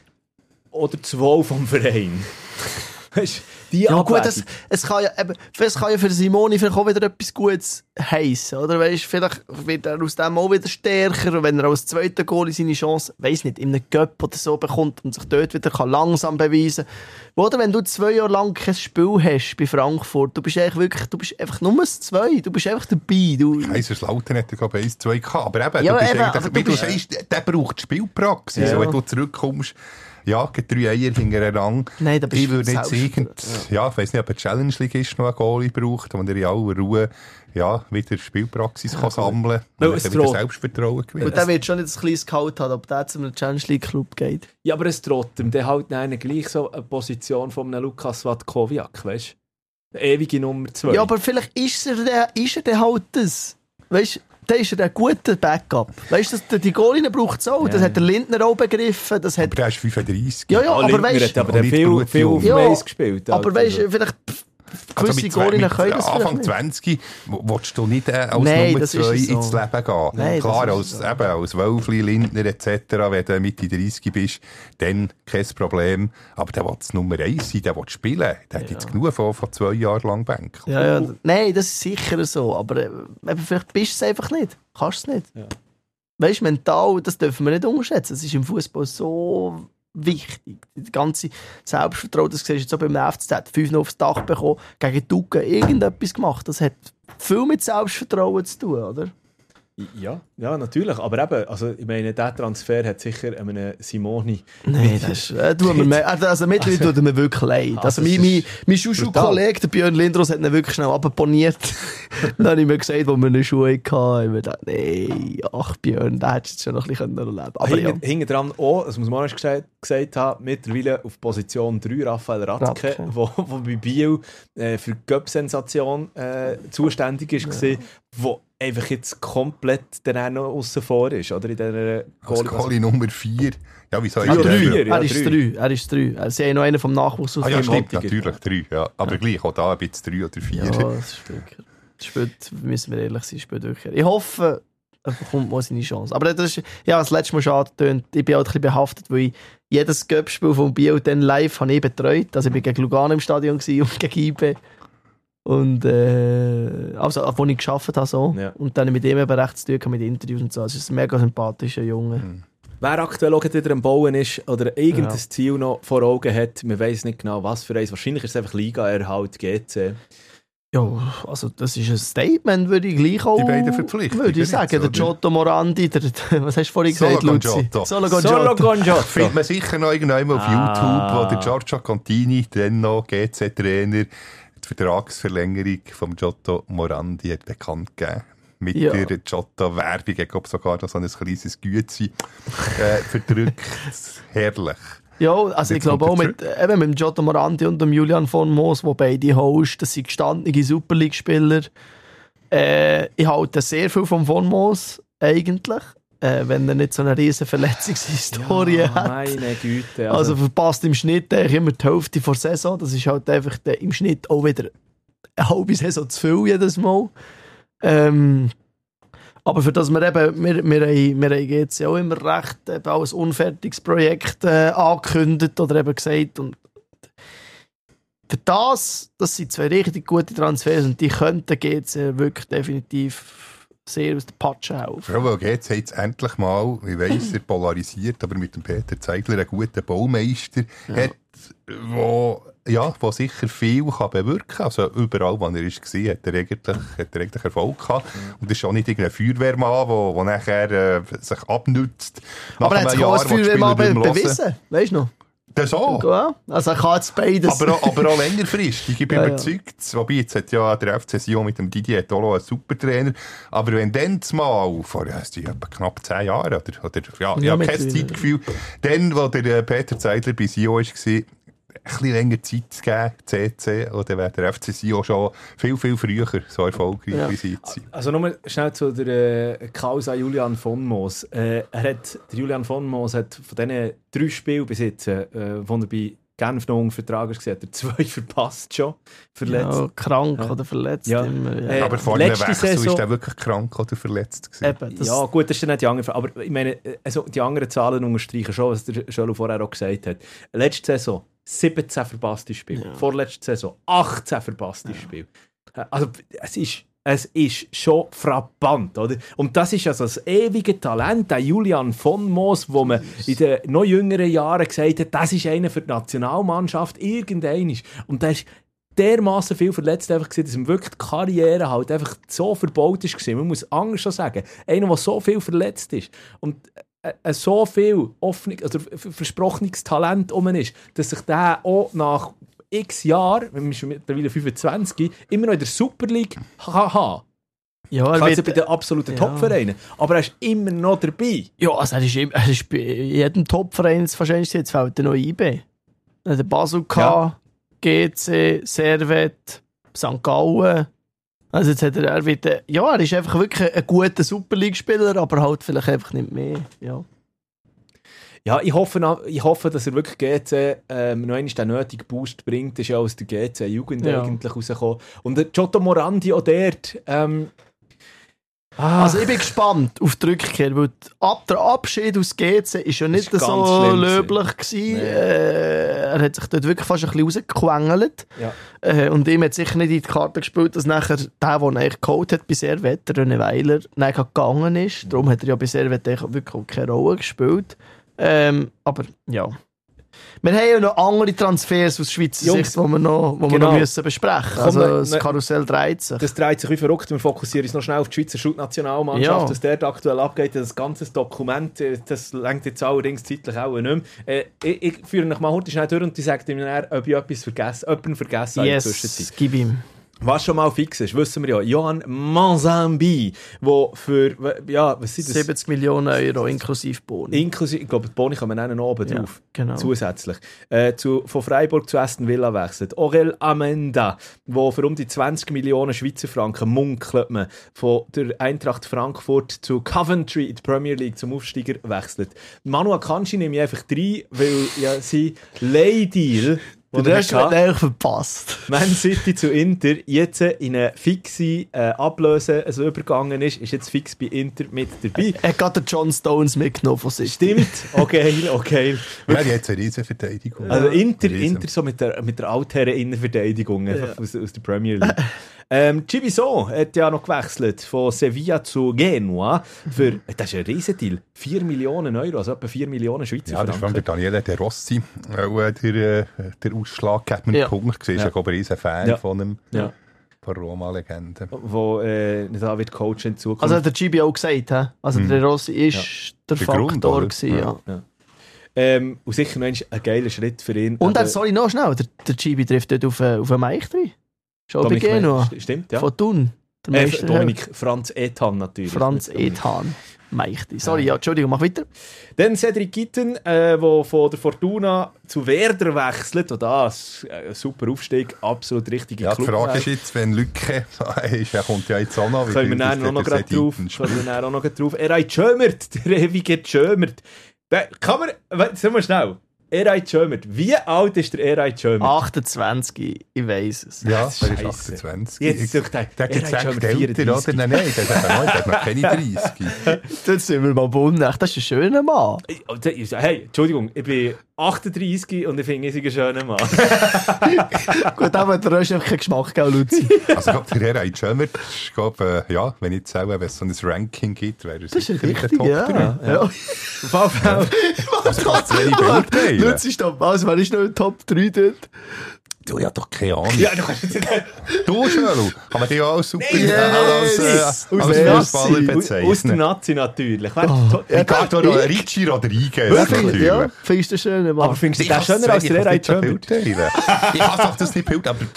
oder das Wohl vom Verein. Weißt du, die Ja gut, Abwägung. es, es, kann ja, eben, es kann ja für Simoni vielleicht auch wieder etwas Gutes heissen, oder? Weißt, vielleicht wird er aus dem auch wieder stärker, wenn er als zweiter Goalie seine Chance, weiss nicht, in einem Cup oder so bekommt und sich dort wieder kann langsam beweisen kann. Oder wenn du zwei Jahre lang kein Spiel hast bei Frankfurt, du bist eigentlich wirklich, du bist einfach Nummer zwei, du bist einfach dabei. Du, Kaiserslautern hat ja glaube ich eins zwei gehabt. Aber eben, Ja, du bist eben, eigentlich, aber du wie du bist- sagst, der braucht Spielpraxis. Ja. Und wenn du zurückkommst, ja, geht drei Eier hintereinander. Nein, da bist Ich du würde jetzt selbst- irgend, ja, ich weiss nicht, ob eine Challenge League ist, noch einen Goalie braucht, wo er in aller Ruhe, ja, wieder Spielpraxis kann sammeln Weil und es dann wieder droht- Selbstvertrauen gewinnen. und der wird schon nicht ein kleines Gehalt haben, ob der zu einem Challenge League Club geht. Ja, aber es droht ihm dann halt einen gleich so eine Position von einem Lukas Watkowiak, weißt du? Ewige Nummer zwei. Ja, aber vielleicht ist er der, ist er der halt das. Weißt du, dann ist er ein guter Backup. Weißt du, die Goalien braucht es auch. Ja, das hat der ja. Lindner auch begriffen. Das hat, Aber der ist fünfunddreißig. ja, ja, Ja, aber Lindner weißt hat aber noch dann nicht viel, Blut viel auf jung. dem Ja, Eis gespielt. aber halt. weißt du, Also, vielleicht pff, Also gewisse mit, zwei- Goalien mit können das vielleicht Anfang nicht. zwanzig w- willst du nicht äh, als Nein, Nummer das ist zwei es so. ins Leben gehen. Nein, Klar, das als, ist so. eben, als Wölfli, Lindner et cetera, wenn du Mitte dreißig bist, dann kein Problem. Aber der will Nummer eins sein, der will spielen. Der hat jetzt genug von, von zwei Jahren lang Bank. Ja, ja, nein, das ist sicher so. Aber äh, eben, vielleicht bist du es einfach nicht. Kannst du es nicht. Ja. Weißt du, mental, das dürfen wir nicht unterschätzen. Es ist im Fußball so wichtig. Das ganze Selbstvertrauen, das siehst du jetzt auch beim F C Z, fünf aufs Dach bekommen, gegen Ducken irgendetwas gemacht. Das hat viel mit Selbstvertrauen zu tun, oder? Ja, ja, natürlich. Aber eben, also, ich meine, dieser Transfer hat sicher einem Simoni... Nein, das ist... Äh, tut mir mehr, also mittlerweile tut er mir wirklich leid. Also, Also, mein, es mein, ist mein Schuhschuh-Kollege, der Björn Lindros, hat ihn wirklich schnell abponiert. Dann habe ich mir gesagt, wo wir eine Schuhe hatten, ich mir gedacht, nein, ach Björn, da hättest du jetzt schon noch ein bisschen erleben können. Aber ja. Hinten hinten dran auch, das muss man auch noch gesagt, gesagt haben, mittlerweile auf Position drei Raphael Ratzke, Ratzke. wo, wo bei Biel äh, für die Cup-Sensation äh, zuständig war, ja. Wo einfach jetzt komplett dann noch aussen vor ist, oder? In dieser Als Goalie Nummer vier. Ja, wieso Ah, ist drei. der? Ja, Er ist drei. drei. Er ist drei. Sie haben noch einen vom Nachwuchs aus Ah ja, dem stimmt, Mattiger. natürlich drei. Ja. Aber Ja. gleich, auch da ein bisschen drei oder vier. Ja, das ist wirklich... Das spielt, müssen wir ehrlich sein, spielt wirklich... Ich hoffe, er bekommt mal seine Chance. Aber das ist... Ja, das letzte Mal schade getönt. Ich bin auch ein bisschen behaftet, weil ich jedes Cup-Spiel von Biel dann live habe ich betreut. Also ich war gegen Lugano im Stadion und gegen I B. Und äh, also, wo ich gearbeitet habe, so. Ja. Und dann mit ihm eben recht zu tun gehabt, mit Interviews und so. Es ist ein mega sympathischer Junge. Mhm. Wer aktuell auch wieder am Bauen ist oder irgendein Ja. Ziel noch vor Augen hat, man weiss nicht genau, was für eins. Wahrscheinlich ist es einfach Liga-Erhalt, G C. Ja, also das ist ein Statement, würde ich gleich auch... Die beiden Verpflichtungen Würde ich jetzt, sagen, der oder? Giotto Morandi, der, der, was hast du vorhin Solo gesagt, Luzi? Gongiotto. Solo Solo Gongiotto. Gongiotto. Findet man sicher noch irgendwann auf Ah. YouTube, wo der Giorgio Contini, dann noch G C-Trainer, die Vertragsverlängerung vom Giotto Morandi hat bekannt gegeben. Mit Ja. der Giotto-Werbung, ich glaube sogar noch so ein kleines Gützi äh, verdrückt. Herrlich. Ja, also ich Jetzt glaube auch kommt mit, er eben mit dem Giotto Morandi und dem Julian von Moos, die beide Hosts, das sind gestandene Super League-Spieler. Äh, ich halte sehr viel von Von Moos, eigentlich. Äh, wenn er nicht so eine riesen Verletzungshistorie Ja, hat. meine Güte. Also, verpasst im Schnitt eigentlich immer die Hälfte der Saison. Das ist halt einfach der, im Schnitt auch wieder eine halbe Saison zu viel jedes Mal. Ähm, aber für das wir eben, wir, wir, haben, wir haben jetzt ja auch immer recht eben als unfertiges Projekt äh, angekündigt oder eben gesagt. Und für das, das sind zwei richtig gute Transfers und die könnten jetzt äh, wirklich definitiv sehr aus der Patsche helfen. Vor allem, weil G C jetzt endlich mal, ich weiss, er polarisiert, aber mit dem Peter Zeigler einen guten Baumeister Ja. hat, wo, ja, wo sicher viel kann bewirken kann. Also überall, wo er war, hat er eigentlich, hat er eigentlich Erfolg gehabt. Und das ist auch nicht irgendein Feuerwehrmann, der, der nachher äh, sich abnutzt. Aber er hat sich auch als Feuerwehrmann be bewiesen, weißt du noch? Das auch. Ja, also er kann jetzt beides. Aber auch, aber auch längerfristig. Ich bin Ja, ja. überzeugt. Wobei, jetzt hat ja der F C Sion mit dem Didier Tolo einen super Trainer. Aber wenn dann mal, vor ja, es sind etwa knapp zehn Jahren, oder, oder ja, ich Ja, habe kein mittlerweile. Zeitgefühl, dann, wo der äh, Peter Zeidler bei Sion war, ein bisschen länger Zeit zu geben, C C, oder wäre der F C Sion schon viel, viel früher so erfolgreich Ja. wie sie jetzt sind. Also nur schnell zu der äh, Causa Julian von Moos. Äh, er hat, der Julian von Moos hat von diesen drei Spielen bis jetzt, äh, wo er bei Genf noch unter Vertrag war, hat er zwei verpasst schon, verletzt. Ja, krank Ja. oder verletzt. Ja. Immer, ja. Äh, Aber vor dem letzte Wechsel Saison- ist er wirklich krank oder verletzt gewesen. Eben, das, Ja, gut, das ist dann nicht die andere Frage. Aber ich meine, also die anderen Zahlen unterstreichen schon, was der Schölo vorher auch gesagt hat. Letzte Saison siebzehn verpasste Spiele. Ja. Vorletzte Saison achtzehn verpasste Spiele. Also es ist, es ist schon frappant, oder? Und das ist also das ewige Talent, der Julian von Moos, wo man in den noch jüngeren Jahren gesagt hat, das ist einer für die Nationalmannschaft, irgendein ist. Und der ist dermaßen viel verletzt einfach gewesen, dass ihm wirklich die Karriere halt einfach so verbaut ist gewesen. Man muss anders schon sagen. Einer, der so viel verletzt ist und äh, äh, so viel offenes, also v- versprochenes Talent um ist, dass sich der auch nach x Jahren, wir sind schon mittlerweile fünfundzwanzig, immer noch in der Super League kann haben. ja, Er er bei wird, den absoluten ja. Top-Vereinen. Aber er ist immer noch dabei. ja, also er ist, im- er ist bei jedem Top-Verein jetzt wahrscheinlich, jetzt fällt er noch I B. Er hat Basel gehabt, G C, Servet, Sankt Gallen. Also jetzt hat er, er wird, äh, ja, er ist einfach wirklich ein guter Super League-Spieler, aber halt vielleicht einfach nicht mehr. Ja. Ja, ich hoffe, na- ich hoffe, dass er wirklich G C ähm, noch einmal den nötigen Boost bringt. Das ist ja aus der G C-Jugend Ja. eigentlich rausgekommen. Und der Giotto Morandi auch dort. Ähm, ah, Also ich bin gespannt auf die Rückkehr, weil ab der Abschied aus G C ist ja nicht Das ist so ganz schlimm löblich gewesen. Nee. Äh, er hat sich dort wirklich fast ein bisschen rausgequengelt. ja. Äh, und ihm hat sicher nicht in die Karte gespielt, dass nachher der, der ihn eigentlich geholt hat bei Servet, der René Weiler, nachher gegangen ist. Darum hat er ja bei Servet eigentlich wirklich auch keine Rolle gespielt. Ähm, aber ja, Wir haben ja noch andere Transfers aus Schweizer Jungs, Sicht, die wir noch, wo wir genau. noch müssen besprechen müssen. Also Komm, das ne- Karussell dreht sich. Das dreht sich wie verrückt. Wir fokussieren uns noch schnell auf die Schweizer Shoot-Nationalmannschaft, Ja. was dort aktuell abgeht. Das ganze Dokument, äh, das reicht jetzt allerdings zeitlich auch nicht mehr. Äh, ich, ich führe euch mal heute schnell durch und die sagt ihm dann, ob ich etwas vergessen, jemanden vergessen habe in der Zwischenzeit. Yes, gib ihm. Was schon mal fix ist, wissen wir ja. Johan Manzambi, der für, ja, was sind das? siebzig Millionen Euro inklusive Boni. Inklusive, ich glaube, die Boni kann man dann noch oben Ja, drauf. genau. Zusätzlich. Äh, zu, von Freiburg zu Aston Villa wechselt. Aurel Amenda, der für um die zwanzig Millionen Schweizer Franken munkelt man von der Eintracht Frankfurt zu Coventry in die Premier League zum Aufsteiger wechselt. Manu Akanji nehme ich einfach rein, weil ja sein Leihdeal, Du den er hast hatte, mich eigentlich verpasst. Man City zu Inter jetzt in eine fixe äh, Ablöse also übergegangen ist, ist jetzt fix bei Inter mit dabei. Er hat gerade den John Stones mitgenommen von sich. Stimmt, okay, okay. Ja, die hat eine riesen Verteidigung. Also Inter, Riesen. Inter so mit der, mit der altherren Innenverteidigung einfach Ja. aus, aus der Premier League. ähm, Chibiso hat ja noch gewechselt von Sevilla zu Genua für, das ist ein Riesendeal, vier Millionen Euro, also etwa vier Millionen Schweizer Ja, das ist vor allem der Franken. Daniele De Rossi, äh, der, äh, der ausschlaggebende Ja. Punkt war. Ich Ja. bin ein riesen Fan Ja. von ihm, Ja. von Roma-Legende. Wo äh, da wird Coach in Zukunft. Also hat der G B auch gesagt, he? Also der Rossi ist der, Der Faktor Grund, oder? gewesen, ja. ja. Ähm, und sicher noch ein geiler Schritt für ihn. Und Aber- dann, sorry, noch schnell, der, der G B trifft dort auf, äh, auf einen Meister. Schon bei Dominik Genua. St- Stimmt, ja. Von Thun. Der Äh, Meister. Dominik Franz Ethan natürlich. Franz Nicht Dominik. Ethan. Meichter. Sorry, ja, Entschuldigung, mach weiter. Dann Cedric Gitten, der äh, von der Fortuna zu Werder wechselt. Und das äh, ein super Aufstieg, absolut richtige Ja, die Clubwahl. Frage ist jetzt, wenn Lücke ist, er kommt ja jetzt auch noch. wie Können wir viel dann das auch noch der grad drauf. Sediten Können wir dann auch noch grad drauf. Er hat Schömert, der ewige Schömert. Der kann man, warte, sagen wir schnell. Er hat Schömert. Wie alt ist der Er hat Schömert? achtundzwanzig, ich weiss es. Ja, er Scheisse. ist achtundzwanzig. Jetzt sagt er, Der hat er jetzt hat schon echt älter, oder? vierunddreißig. Nein, nein, der hat noch, der hat noch keine dreißig. Jetzt sind wir mal bunt. Das ist ein schöner Mann. Hey, Entschuldigung, ich bin achtunddreißig und ich finde, ich sei ein schöner Mann. Gut, aber du hast einfach keinen Geschmack, gell, Luzi? Also, ich glaube, der Herr Schömert, ich glaube, äh, ja, wenn ich jetzt selber, wenn es so ein Ranking gibt, wäre er Das ist sicher in der richtig, Top ja. drei. ja. Auf jeden Fall. Also, kannst du wenig beurteilen. Luzi, stopp. Also, wer ist noch in Top drei dort? Du, ja doch keine Ahnung. Ja, du kannst jetzt nicht... Du, Schölu, kann man dich auch als super Nein, als, äh, yes. als Aus der Fußballer Nazi. Aus der bezeichnen? Nazi natürlich. Wer- Oh. Ja, Ricardo ich- Ricci Rodriguez, Ja, find- natürlich. ja, findest du einen schönen Mann? Aber findest du Ich den kann's schöner als sagen, der ich Er kann's hat nicht Schömert? beurteilen. Ich kann doch das nicht beurteilen, aber...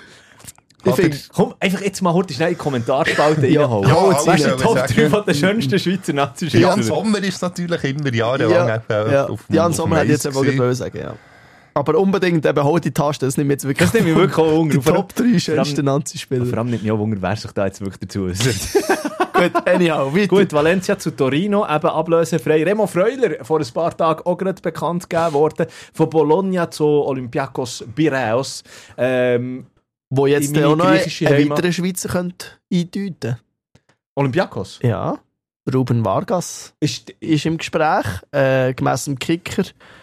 Ich Oder- finde- Komm, einfach jetzt mal heute schnell in die Kommentarspalte Ja, reinhauen. ja, Was ist die aber Top sagen- drei von der schönsten Schweizer Jan Nazi-Spieler? Sommer ist natürlich immer jahrelang Ja, eben ja. auf dem- Jan auf dem Sommer hätte ich jetzt Eis einfach gewesen. wollen sagen, ja. Aber unbedingt eben, hol die Taste, das nimmt jetzt wirklich... Das nehme ich wirklich auch Die Wunder. Vor allem- Top drei schönsten Vor Nazi-Spieler. allem nimmt mich auch Wunder, wer sich da jetzt wirklich dazu äußert. Gut, anyhow, weiter. Gut, Valencia zu Torino, eben ablösefrei. Remo Freuler, vor ein paar Tagen auch gerade bekannt gegeben worden. Von Bologna zu Olympiakos Piraeus. Ähm, Wo jetzt in dann meine auch noch einen griechische Heimat. weiteren Schweizer könnte eindeuten. Olympiakos? Ja, Ruben Vargas Ist, ist im Gespräch, äh, gemäss dem Kicker.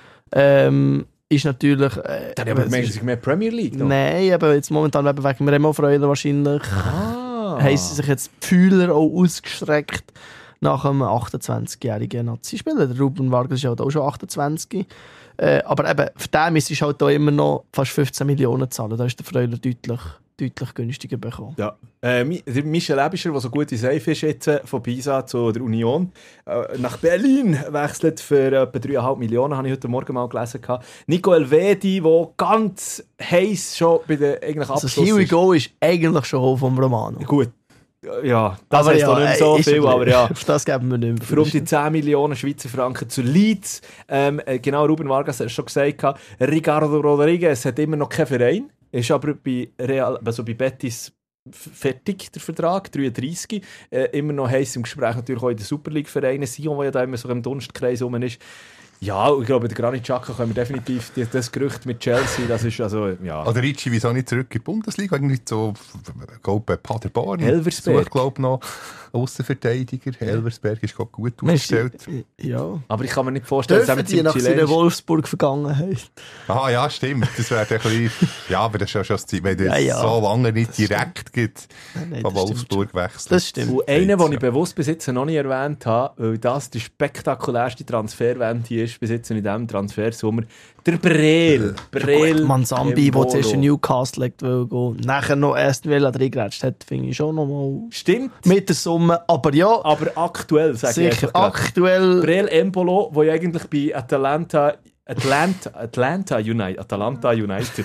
Ähm, ist natürlich... Äh, dann eben, aber es meinst ist- du mehr Premier League noch? Nein, aber jetzt momentan eben wegen Remo Freuler wahrscheinlich Ah. haben sie sich jetzt die Fühler auch ausgestreckt nach einem achtundzwanzigjährigen Nazi-Spieler. Der Ruben Vargas ist halt auch schon achtundzwanzig. Äh, aber eben, für den müsstest du halt auch immer noch fast fünfzehn Millionen zahlen. Da ist der Freuler deutlich, deutlich günstiger bekommen. Ja. Äh, Mi- der Michel Ebischer, der so gut in Safe ist, jetzt äh, von Pisa zu der Union, äh, nach Berlin wechselt für etwa drei Komma fünf Millionen, habe ich heute Morgen mal gelesen. gehabt. Nico Elvedi, der ganz heiß schon bei der eigentlich Also das Abschluss Here We ist. Go ist eigentlich schon vom Romano. Gut, ja, das Aber heisst ja, doch nicht mehr ey, so ist viel, ein aber bisschen- ja. Auf das geben wir nicht mehr. Für um die zehn Millionen Schweizer Franken zu Leeds. Ähm, äh, genau, Ruben Vargas hat es schon gesagt. gehabt. Ricardo Rodriguez hat immer noch keinen Verein. Ist aber bei, Real, also bei Betis f- fertig, der Vertrag, dreiunddreißig. Äh, immer noch heiß im Gespräch natürlich auch in den Super League-Vereinen. Sion, der ja da immer so im Dunstkreis rum ist. Ja, ich glaube, der Granit Xhaka können wir definitiv die, das Gerücht mit Chelsea, das ist also, ja. Oder Ricci, wieso nicht zurück in die Bundesliga? Irgendwie so, ich glaube, Paderborn. Elversberg. Ich glaube noch Aussenverteidiger. Elversberg ist glaub, gut Mensch, aufgestellt. ja. Aber ich kann mir nicht vorstellen, dass er Dürfen mit die nach seinem seiner Chilenisch... Wolfsburg-Vergangenheit? Ah ja, stimmt. Das wäre ein bisschen... Ja, aber das ist ja schon das Ziel, wenn es Ja, ja. so lange nicht direkt gibt, Nein, von das Wolfsburg wechselt. Das stimmt. Und einen, den ich bewusst bis jetzt noch nicht erwähnt habe, weil das die spektakulärste Transferwende ist ist bis jetzt in diesem Transfersommer der Breel. Breel Mansambi, der Embolo. zuerst in Newcastle legt, will gehen. Nachher noch Aston Villa reingeratscht hat, finde ich schon noch mal Stimmt. mit der Summe. Aber ja, Aber aktuell, sage ich sicher, einfach grad. aktuell... Breel Embolo, der ja eigentlich bei Atalanta... Atlanta, Atlanta United. Atalanta United.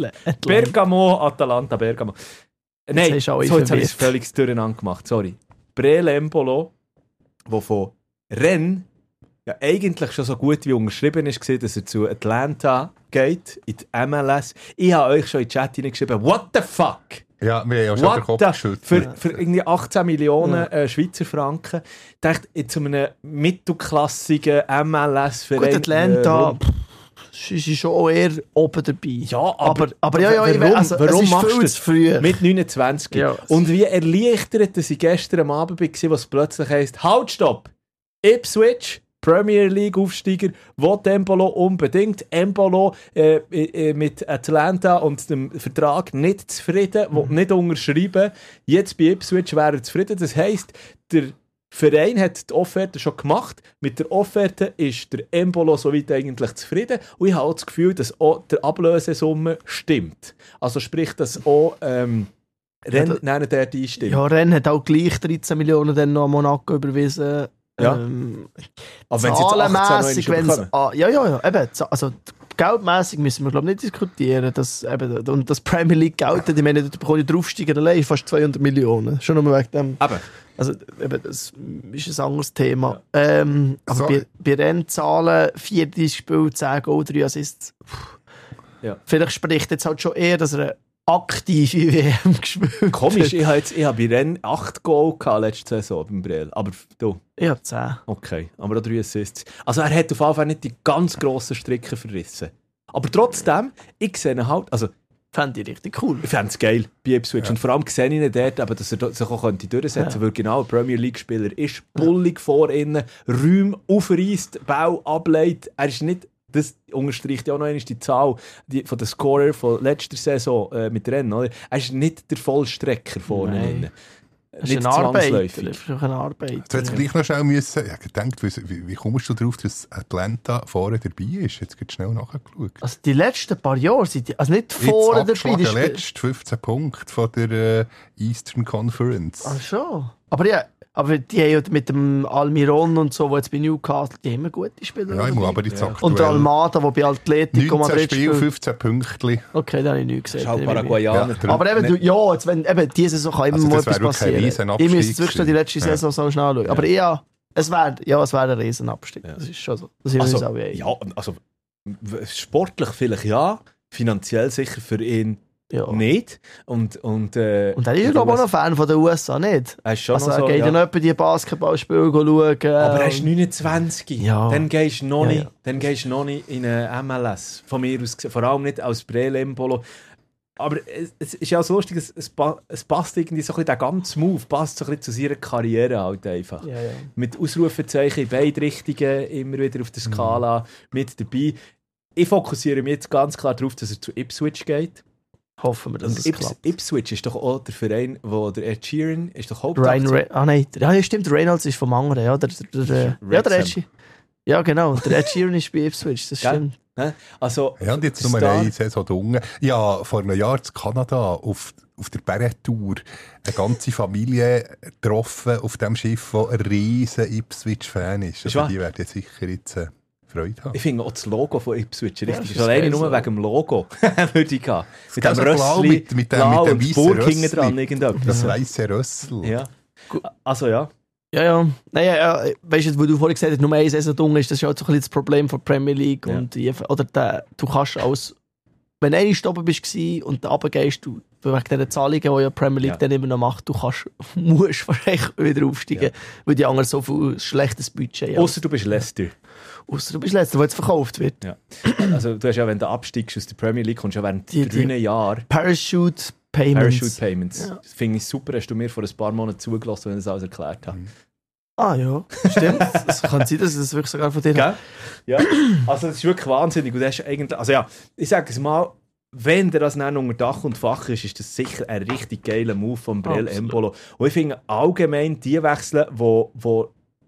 Bergamo, Atalanta, Bergamo. Nein, hast du so, alle jetzt habe ich es verwirrt. völlig durcheinander gemacht, sorry. Breel Embolo, der von Rennes ja eigentlich schon so gut wie unterschrieben ist, gewesen, dass er zu Atlanta geht, in die M L S. Ich habe euch schon in den Chat hineingeschrieben, what the fuck? Ja, wir haben ja schon den What Kopf the, geschüttelt. für, für irgendwie achtzehn Millionen Ja. äh, Schweizer Franken. Ich dachte, in so einem mittelklassigen M L S-Verein... Gut, Atlanta, Äh, pff, sie sind schon auch eher oben dabei. Ja, aber, aber, aber ja, ja, ich warum, weiß, also, warum es ist machst viel du zu früh. mit neunundzwanzig? Ja. Und wie erleichtert, dass ich gestern am Abend war, was plötzlich heisst, halt, stopp! Ipswich, Premier League Aufsteiger, will Embolo unbedingt. Embolo äh, äh, mit Atlanta und dem Vertrag nicht zufrieden, will Mhm. nicht unterschreiben. Jetzt bei Ipswich wäre er zufrieden. Das heisst, der Verein hat die Offerte schon gemacht. Mit der Offerte ist der Embolo soweit eigentlich zufrieden. Und ich habe auch das Gefühl, dass auch die Ablösesumme stimmt. Also sprich, dass auch ähm, Rennes Ja, der einstimmt. Ja, Rennes hat auch gleich dreizehn Millionen dann noch an Monaco überwiesen. Ja. Ähm, Aber wenn sie jetzt achtzehn zahlenmässig, noch wenn's, bekommen. ah, ja, ja, ja, eben, za- also geldmässig müssen wir glaube ich nicht diskutieren, dass, eben, und das Premier League Geld, ich meine, da bekomme ich der Aufsteiger allein fast zweihundert Millionen, schon nur wegen dem, Aber also eben, das ist ein anderes Thema. Ähm, aber So. bei, bei Rennzahlen, vierunddreißig Spiele, zehn Goal, drei Assists, pff. Ja. Vielleicht spricht jetzt halt schon eher, dass er eine aktive W M gespielt komisch, hat. ich habe jetzt, ich habe bei Rennes acht Goal gehabt letzte Saison beim Breel. Aber du, Ich habe zehn. okay, aber auch drei Assists. Also er hat auf jeden Fall nicht die ganz grossen Stricken verrissen. Aber trotzdem, ich sehe ihn halt, also Fände ich richtig cool. ich fände es geil bei Ipswich. Ja. Und vor allem sehe ich ihn dort, eben, dass er do- sich auch könnte durchsetzen könnte, Ja. weil genau ein Premier League-Spieler ist, bullig vor innen, Räume aufreißt, Bau ablegt. Er ist nicht, das unterstreicht ja auch noch einmal die Zahl die, von den Scorer von letzter Saison äh, mit Rennen. Oder? Er ist nicht der Vollstrecker vorne Nein. innen. Das ist Nicht ein Arbeiter. zwangsläufig. Das ist ein Arbeiter. Du hättest gleich noch schnell müssen, ich habe gedacht, wie, wie kommst du darauf, dass Atlanta vorne dabei ist? Jetzt geht schnell nachgeschaut. Also die letzten paar Jahre sind die, also nicht vorne Jetzt dabei. die abgeschlagen, Spiel- letzt fünfzehn Punkte von der äh, Eastern Conference. Ach schon. Aber ja, aber die haben ja mit dem Almiron und so, wo jetzt bei Newcastle, die haben immer gute Spieler. Ja, ich muss dabei. aber jetzt Ja. aktuell Und der Almada, der bei Atletico neunzehn Madrid Spiele, spielt. fünfzehn Punkte. Okay, da habe ich nichts Das gesehen. ist halt Den nehme ich mit. Paraguayaner. Ja, Aber eben, du, Nicht- ja, jetzt, wenn, eben, diese Saison kann immer Also mal das etwas wäre wirklich ein passieren. Riesenabstieg Ich müsste wirklich die letzte gewesen. Saison so schnell schauen. Aber ja, es wäre ja, es wäre ein Riesenabstieg. Ja. Das ist schon so. Das sind wir uns Also, auch einig. ja, also w- sportlich vielleicht ja, finanziell sicher für ihn Ja. nicht. Und, und, äh, Und er ist ja, glaube ich, auch noch Fan von den U S A, nicht? Er ist schon Also noch er so, geht ja ja. noch etwa die Basketballspiele schauen. Aber er ist und- neunundzwanzig. Ja. Dann gehst du noch, Ja, nicht- ja. dann gehst du noch nicht in eine M L S. Von mir aus gesehen. Vor allem nicht als Breel Embolo. Aber es, es ist ja so lustig, es, es, pa- es passt irgendwie so ein bisschen, der ganze Move passt so ein bisschen zu seiner Karriere halt einfach. Ja, ja. Mit Ausrufezeichen in beide Richtungen, immer wieder auf der Skala mit dabei. Ich fokussiere mich jetzt ganz klar darauf, dass er zu Ipswich geht. Hoffen wir, dass Und es Ips, klappt. Ipswich ist doch auch der Verein, wo der Ed Sheeran ist doch Ryan Hauptaktionär. Re ah nein, der- ja stimmt, der Reynolds ist vom anderen, ja, der, der, der, ja, der Ed Wrexham. Sheeran. Ja genau, der Ed Sheeran ist bei Ipswich, das Gell? stimmt. Ne? Also, Ja, und jetzt der nur Star- eine Saison unten. Ja, vor einem Jahr in Kanada auf, auf der Barrett-Tour eine ganze Familie getroffen auf dem Schiff, das ein riesen Ipswich-Fan ist. Ist Also wahr? die werden sicher jetzt äh, Freude haben. Ich finde auch das Logo von Ipswich richtig. das ist ist alleine geil nur so. wegen dem Logo würde ich gehen. Mit Gell, dem so blau Rössli, mit- mit dem- blau mit dem und die weissen Burg hinten Rössli. dran, irgendetwas. Das weisse Rössel. Ja. Also ja. Ja, ja. Naja, ja, weißt du, wo du vorhin gesagt hast, nur eine Saison dunkel ist, das ist ja auch so ein bisschen das Problem von der Premier League. Ja. Und die, oder der, du kannst als, wenn du einmal oben bist und runtergehst, du, wegen diesen Zahlungen, die ja die Premier League Ja. dann immer noch macht, du kannst, musst wahrscheinlich wieder aufsteigen, Ja. weil die anderen so viel schlechtes Budget haben. Außer du bist Leicester. Ausser du bist letzter, der jetzt verkauft wird. Ja. Also du hast ja, wenn du absteigst aus der Premier League, kommst du ja während Die- die- drei Jahren Parachute Payments. Parachute Payments. Ja. Das finde ich super. Hast du mir vor ein paar Monaten zugelassen, wenn ich das alles erklärt habe. Ah ja, stimmt. Es kann sein, dass es wirklich sogar von dir Gell? Ja. Also das ist wirklich wahnsinnig. Und das ist eigentlich, also ja, ich sage es mal, wenn der das dann unter Dach und Fach ist, ist das sicher ein richtig geiler Move von Breel Absolut. Embolo. Und ich finde allgemein die Wechsel, wo, wo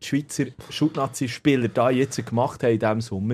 die Schweizer Schutnazi-Spieler da jetzt gemacht haben in diesem Sommer,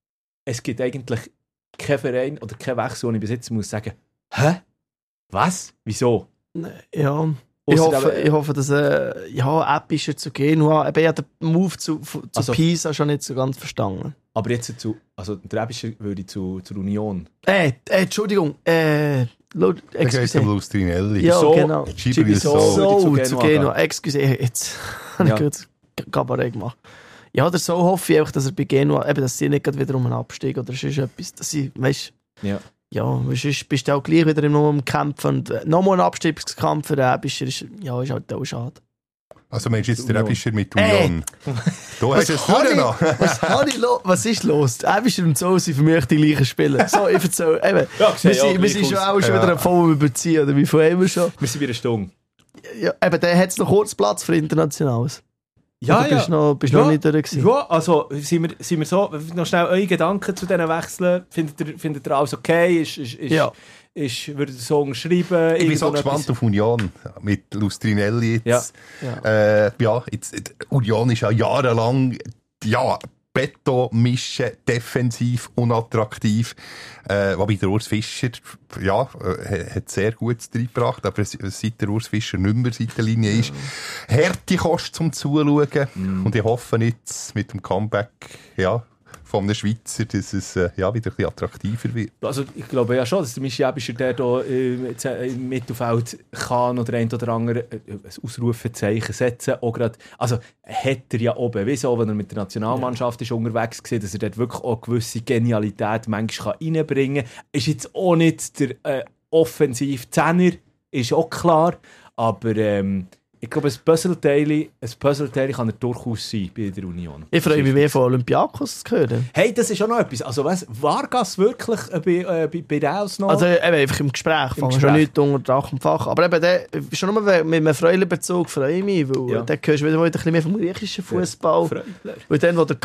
es gibt eigentlich keinen Verein oder keinen Wechsel, wo ich bis jetzt muss sagen, hä? Was? Wieso? Ja, ich Ausser hoffe, eben- ich hoffe, dass äh, ja, epischer zu Genua. Ich habe den Move zu, zu Also- Pisa schon nicht so ganz verstanden. Aber jetzt zu, also der Ebischer würde zu, zur Union. Äh, äh Entschuldigung, äh, lo, Da geht es um excuse. Lustrinelli. Ja, So, genau. Gibril So. So. So, zu zu Genua Genua. Excuse, jetzt habe Ja. ich kurz Kabarett gemacht. Ja, oder so hoffe ich einfach, dass er bei Genua, eben, dass sie nicht gerade wieder um einen Abstieg oder sonst etwas, dass sie, weißt Ja. ja, weil sonst bist du auch gleich wieder nur am Kämpfen und äh, nochmal ein Abstiegskampf für den Ebischer ist, ja, ist halt auch schade. Also meinst du jetzt der Union. Ebischer mit Ey! Union? Du hast es habe vorher noch. ich, was, habe ich lo, was ist los? Der Ebischer und so sind für mich die gleichen Spieler. So, ich erzähle, eben, Ja, wir sehen sind, ja wir sind gleich schon aus. auch schon Ja. wieder voll überziehen, oder wie vorher immer schon. Wir sind wieder Stunde. Ja, eben, der hat noch kurz Platz für Internationales. Oder bist du noch, bist ja. noch nicht durch gewesen? Ja, also sind wir, sind wir so, noch schnell eure Gedanken zu diesen Wechseln. Findet ihr, findet ihr alles okay? Ist, ist, ist, Ja. ist, würde der Song schreiben? Ich bin so Irgendwo gespannt etwas- auf Union mit Lustrinelli jetzt. Ja. Ja. Äh, ja, jetzt, äh, Union ist ja jahrelang ja, Beton mischen, defensiv, unattraktiv. Äh, wobei der Urs Fischer ja, äh, hat sehr gut reingebracht, aber seit der Urs Fischer nicht mehr Seitenlinie ist, harte Kost zum Zuschauen. Mm. Und ich hoffe jetzt mit dem Comeback ja, von einem Schweizer, dass es äh, ja, wieder ein bisschen attraktiver wird. Also ich glaube ja schon, dass der Michi Ebischer, der da äh, jetzt, äh, im Mittelfeld kann oder ein oder andere äh, ein Ausrufezeichen setzen. Auch grad, also hat er ja auch bewiesen, auch wenn er mit der Nationalmannschaft ist unterwegs war, dass er dort wirklich auch gewisse Genialität manchmal kann reinbringen kann. Ist jetzt auch nicht der äh, Offensiv-Zehner, ist auch klar, aber ähm, ich glaube, ein Puzzleteil, ein Puzzleteil kann er durchaus sein bei der Union. Ich freue mich mehr von Olympiakos zu hören. Hey, das ist auch noch etwas. Also, weißt, Vargas wirklich äh, bei, äh, bei, bei Reus noch? Also eben einfach im Gespräch, Im fangen Gespräch. schon nicht unter Dach und Fach. Aber eben, der, schon nur mit einem Freulenbezug freue ich mich, weil Ja. dann hörst du wieder mal ein bisschen mehr vom griechischen Fußball. Freundlich. Weil dann, wo der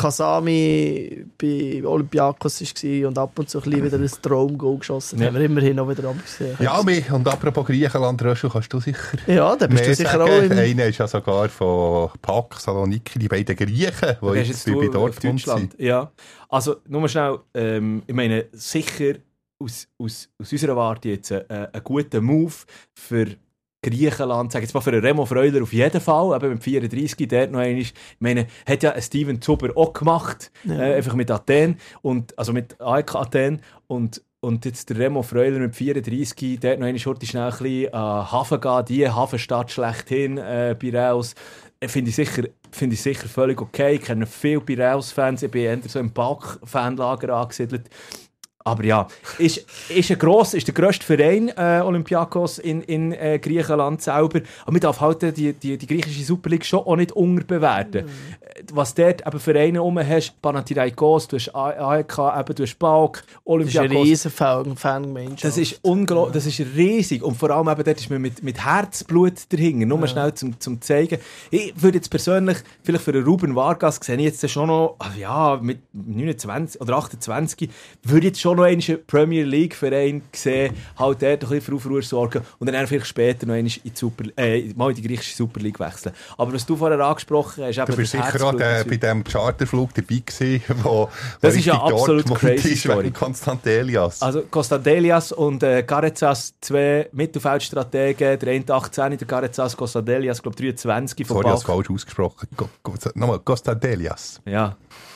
Kasami bei Olympiakos war und ab und zu ein bisschen wieder ein Traumgoal geschossen hat, Ja. haben wir immerhin noch wieder abgesehen. Ja, mich. Und apropos Griechenland, Röschel, kannst du sicher Ja, dann bist mehr du sicher sagen. auch im... Einer ist ja sogar von P A K Saloniki, die beiden Griechen, die Gehst jetzt, jetzt bei, du bei auf Dortmund Deutschland? sind. Ja. Also, nur mal schnell, ähm, ich meine, sicher aus, aus, aus unserer Warte jetzt äh, ein guter Move für Griechenland, sag jetzt mal für den Remo Freuler auf jeden Fall, eben mit vierunddreißig, dort noch einmal. Ich meine, hat ja Steven Zuber auch gemacht, Ja. äh, einfach mit Athen, und, also mit A E K Athen, und Und jetzt der Remo Freuler mit vierunddreißig, der hat noch eine Schurte schnell ein bisschen an Hafen gehen, die Hafenstadt schlechthin, äh, Piraeus. Äh, Finde ich, sicher, find ich sicher völlig okay. Ich kenne viele Piraeus-Fans, ich bin eher so im Park-Fanlager angesiedelt. Aber ja, ist, ist, ein gross, ist der grösste Verein, äh, Olympiakos, in, in äh, Griechenland selber. Aber man darf halt die, die, die griechische Superliga schon auch nicht unterbewerten. Mhm. Was dort eben Vereine rum hast, Panathinaikos, du hast A E K, eben, du hast P A K, Das ist ein Olympiakos. riesen Fan- Fangemeinschaft. Das ist unglaublich, das ist riesig. Und vor allem eben dort ist man mit, mit Herzblut dahinter. Nur Ja. schnell zum, zum zeigen. Ich würde jetzt persönlich, vielleicht für den Ruben Vargas, sehe ich jetzt schon noch, also ja, mit neunundzwanzig oder achtundzwanzig, würde jetzt schon noch einen Premier League Verein sehen, halt dort ein bisschen für Aufruhr sorgen und dann vielleicht später noch einmal in die, Super, äh, mal in die griechische Super League wechseln. Aber was du vorher angesprochen hast, Du eben bist das sicher auch Herzblut der, dazu. bei diesem Charterflug dabei gewesen, wo, Das wo ist ja richtig absolut Dortmund crazy ist Story. wegen Konstantelias. Also Kostadelias und äh, Garezas, zwei Mittelfeldstrategen, der eine achtzehn, der Garezas, Kostadelias, glaube dreiundzwanzig von Sorry, ich habe es Bach. falsch ausgesprochen. Go, go, nochmal, Kostadelias. Ja.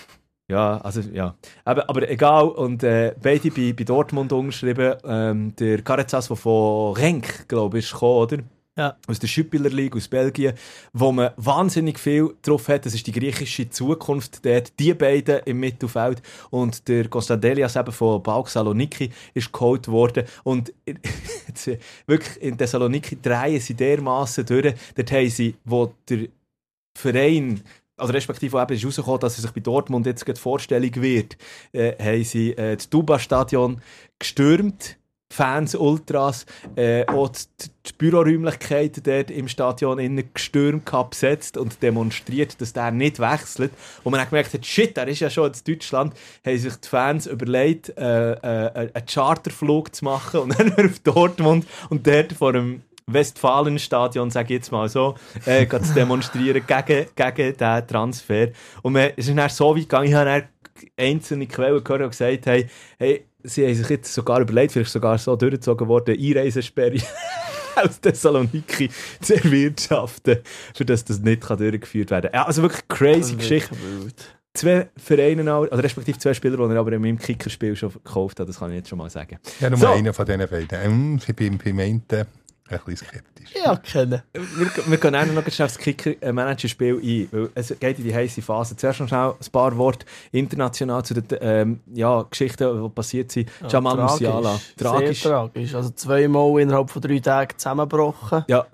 Ja, also ja. Aber, aber egal, und äh, beide bei, bei Dortmund umgeschrieben. Ähm, der Garezas, der von Renk, glaube ich, ist gekommen, oder? Ja. Aus der Jupiler League aus Belgien, wo man wahnsinnig viel drauf hat. Das ist die griechische Zukunft dort, die beiden im Mittelfeld. Und der Kostadelias eben von P A O K Saloniki ist geholt worden. Und jetzt, wirklich in Thessaloniki drehen sie dermassen durch. Dort haben sie, wo der Verein, also respektive eben ist rausgekommen, dass er sich bei Dortmund jetzt gerade Vorstellung wird, äh, haben sie äh, das Duba-Stadion gestürmt. Fans, Ultras, äh, auch die, die Büroräumlichkeiten dort im Stadion innen gestürmt, besetzt und demonstriert, dass der nicht wechselt. Und man hat gemerkt, hat, shit, der ist ja schon in Deutschland, haben sich die Fans überlegt, äh, äh, einen Charterflug zu machen und dann auf Dortmund und dort vor dem Westfalenstadion, sage ich jetzt mal so, äh, zu demonstrieren gegen, gegen diesen Transfer. Und man, es ist dann so weit gegangen, ich habe dann einzelne Quellen gehört, die gesagt haben, hey, sie haben sich jetzt sogar überlegt, vielleicht sogar so durchgezogen worden, Einreisesperre aus Thessaloniki zu erwirtschaften, für das das nicht kann durchgeführt werden kann. Ja, also wirklich crazy Geschichte. Zwei Vereine, oder respektive zwei Spieler, die er aber in meinem Kickerspiel schon gekauft hat, das kann ich jetzt schon mal sagen. Ja, nur so. einer von diesen beiden. Ich bin beim einen ein bisschen skeptisch. Ja, kennen. Wir, wir gehen auch noch schnell aufs Kicker-Manager-Spiel ein, weil es geht in die heisse Phase. Zuerst noch schnell ein paar Worte international zu den ähm, ja, Geschichten, die passiert sind. Ja, Jamal tragisch, Musiala. Tragisch. Sehr tragisch. Also zweimal innerhalb von drei Tagen zusammengebrochen. Ja.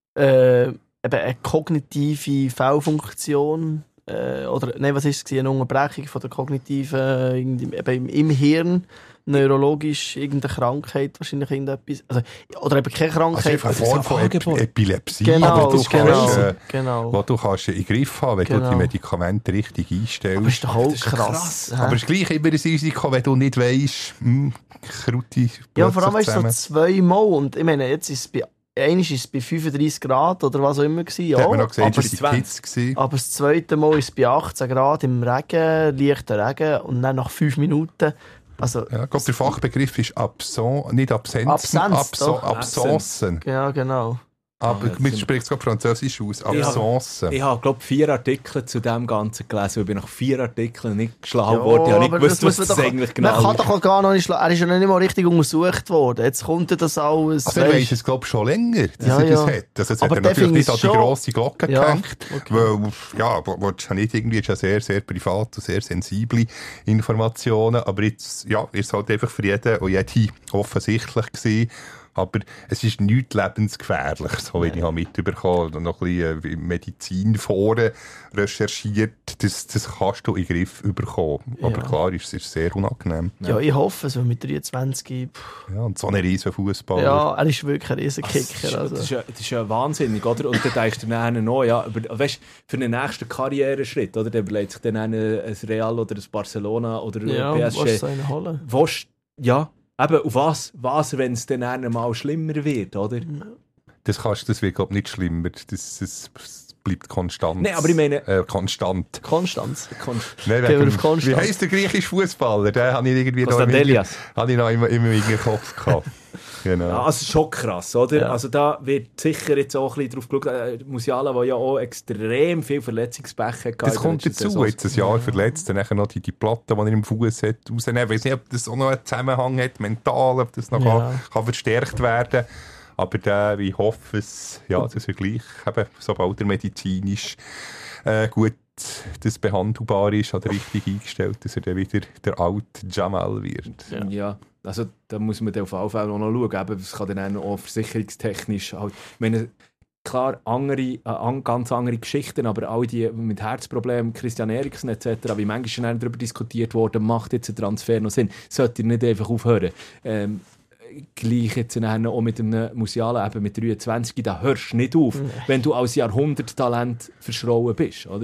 Äh, eben eine kognitive Fehlfunktion. Äh, oder, nein, was ist es? Eine Unterbrechung von der kognitiven, eben im, im Hirn. Neurologisch irgendeine Krankheit, wahrscheinlich irgendetwas. Also, oder eben keine Krankheit. Also eine Form von Ep- Epilepsie, genau, aber du genau, kannst, äh, genau. wo du kannst in den Griff haben, wenn genau. du die Medikamente richtig einstellst. Aber ist doch auch das ist krass. krass. Aber es ist gleich immer ein Risiko, wenn du nicht weisst, hm, Kruti Ja, vor allem ist es so zusammen. zweimal. Und ich meine, jetzt ist es bei einmal ist es bei fünfunddreißig Grad oder was auch immer gewesen, ja. Da hat man noch gesehen, aber, das war die Kids gewesen. aber das zweite Mal ist es bei achtzehn Grad im Regen, leichter Regen und dann nach fünf Minuten. Also, Ja, ich glaube, der Fachbegriff ist Absen, nicht Absenzen, Absenz, Abso, doch. Absenzen. ja, genau. Aber Ah, man jetzt spricht es gerade Französisch aus. Ja. Absenzen. Ich habe, glaube vier Artikel zu dem Ganzen gelesen, weil ich bin nach vier Artikeln nicht schlau Ja, geworden. Ich habe nicht aber gewusst, das was muss das man doch- eigentlich genau Man kann doch auch gar noch nicht schla- Er ist ja noch nicht mal richtig untersucht worden. Jetzt kommt ja das alles. Also, ich weisst- weiss es, glaube ich, schon länger, dass Ja, er das ja. hat. Also, es Aber hat er der natürlich findet nicht es an die schon- grosse Glocke Ja, gehängt. okay. Weil, ja, willst du nicht irgendwie, ist ja sehr, sehr privat und sehr sensible Informationen. Aber jetzt, ja, ist halt einfach für jeden und jede offensichtlich gewesen. Aber es ist nichts lebensgefährlich, so wie ich habe mitbekommen und noch ein bisschen äh, Medizinforen recherchiert. Das, das kannst du in den Griff bekommen. Aber Ja. klar, es ist sehr unangenehm. Ja, ich hoffe es, weil mit dreiundzwanzig. Pff, Ja, und so ein riesen Fußballer. ja, er ist wirklich ein Das ist, Riesenkicker. Also. das, ist ja, das ist ja wahnsinnig, oder? Und dann denkst du dann noch, ja, über, weißt, für den nächsten Karriereschritt, oder? Dann überlegt sich dann ein Real oder ein Barcelona oder Ja, P was S G. soll ihn holen? Willst, ja, eben, auf was, was wenn es dann einmal schlimmer wird, oder? Das, kannst, das wird, glaube ich, nicht schlimmer. Das, das, das bleibt konstant. Nein, aber ich meine- Äh, konstant. Konstanz. Kon- Nein, Gehen wir wegen- auf Konstanz. Wie heisst der griechische Fußballer? Den habe ich irgendwie noch im, Konstantelias. habe ich noch immer, immer in den Kopf gehabt. Genau. Ja, also schon krass, oder? Ja. Also da wird sicher jetzt auch ein bisschen drauf geschaut. Äh, Musiala, der ja auch extrem viel Verletzungspech hatte. Das kommt dazu, jetzt ein Jahr verletzt, dann nachher noch die, die Platte, die er im Fuß hat, rausnehmen. Ich weiß nicht, ob das auch noch einen Zusammenhang hat, mental, ob das noch Ja. kann, kann verstärkt werden. Aber der, ich hoffe es, ja, dass er gleich, eben, sobald er medizinisch äh, gut das behandelbar ist oder richtig eingestellt, dass er dann wieder der alte Jamal wird. Ja. Ja, also da muss man dann auf jeden Fall auch noch schauen. Eben, das kann dann auch versicherungstechnisch halt, ich meine, klar, andere, äh, an, ganz andere Geschichten, aber all die mit Herzproblemen, Christian Eriksen et cetera, wie manchmal schon darüber diskutiert wurde, macht jetzt ein Transfer noch Sinn? Sollte ihr nicht einfach aufhören? Ähm, gleich jetzt dann auch mit einem Musiala, eben mit dreiundzwanzig, da hörst du nicht auf, Nein. wenn du als Jahrhunderttalent verschrauen bist, oder?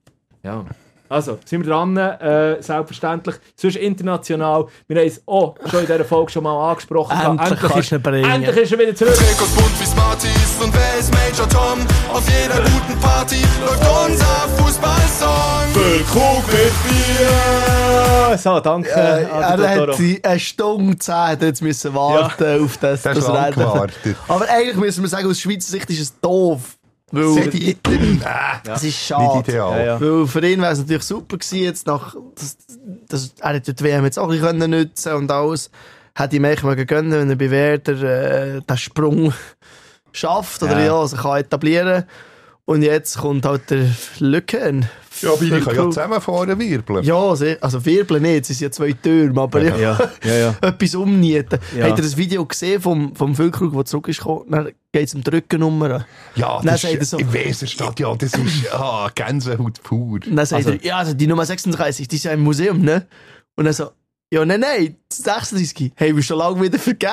Ja. Also, sind wir dran, äh, selbstverständlich. Sonst international. Wir haben es auch schon in dieser Folge schon mal angesprochen. Endlich kannst ist, du ihn bringen. endlich ist er wieder zurück. Trikots bunt wie Smarties und wer ist Major Tom? Auf jeder guten Party läuft unser Fußballsong. Füllkrug mit Bier. So, danke Äh, an den er Totoro. hat die- eine Stunde Zeit jetzt müssen warten auf das, Das ist das lang Rennen. gewartet. Aber eigentlich müssen wir sagen, aus Schweizer Sicht ist es doof. Weil Seht ihr, äh, es ist nicht schade. ideal. Ja, ja. Weil für ihn wäre es natürlich super gewesen, jetzt nach, das, das, er hätte die W M jetzt auch ein bisschen nutzen und alles. Hätte ihm eigentlich mal gönnen, wenn er bei Werder äh, den Sprung schafft oder Ja. ja, sich kann etablieren. Und jetzt kommt halt der Lücken. Ja, aber ich kann ja zusammenfahren wirbeln. Ja, sehr- also wirbeln nicht, es sind ja zwei Türme, aber ja, Ja, ja, ja. etwas umnieten. Ja. Habt ihr das Video gesehen vom, vom Füllkrug, der zurück ist gekommen? Dann geht es um die Rückennummer. Ja, Dann das sagt er ist so- im Weserstadion, das ist ah, Gänsehaut pur. Und dann sagt Also- er, ja, also die Nummer sechsunddreißig, die ist ja im Museum, ne? Und dann so, ja, nein, nein, sechsunddreißig, hey, wir schon lange wieder vergeben.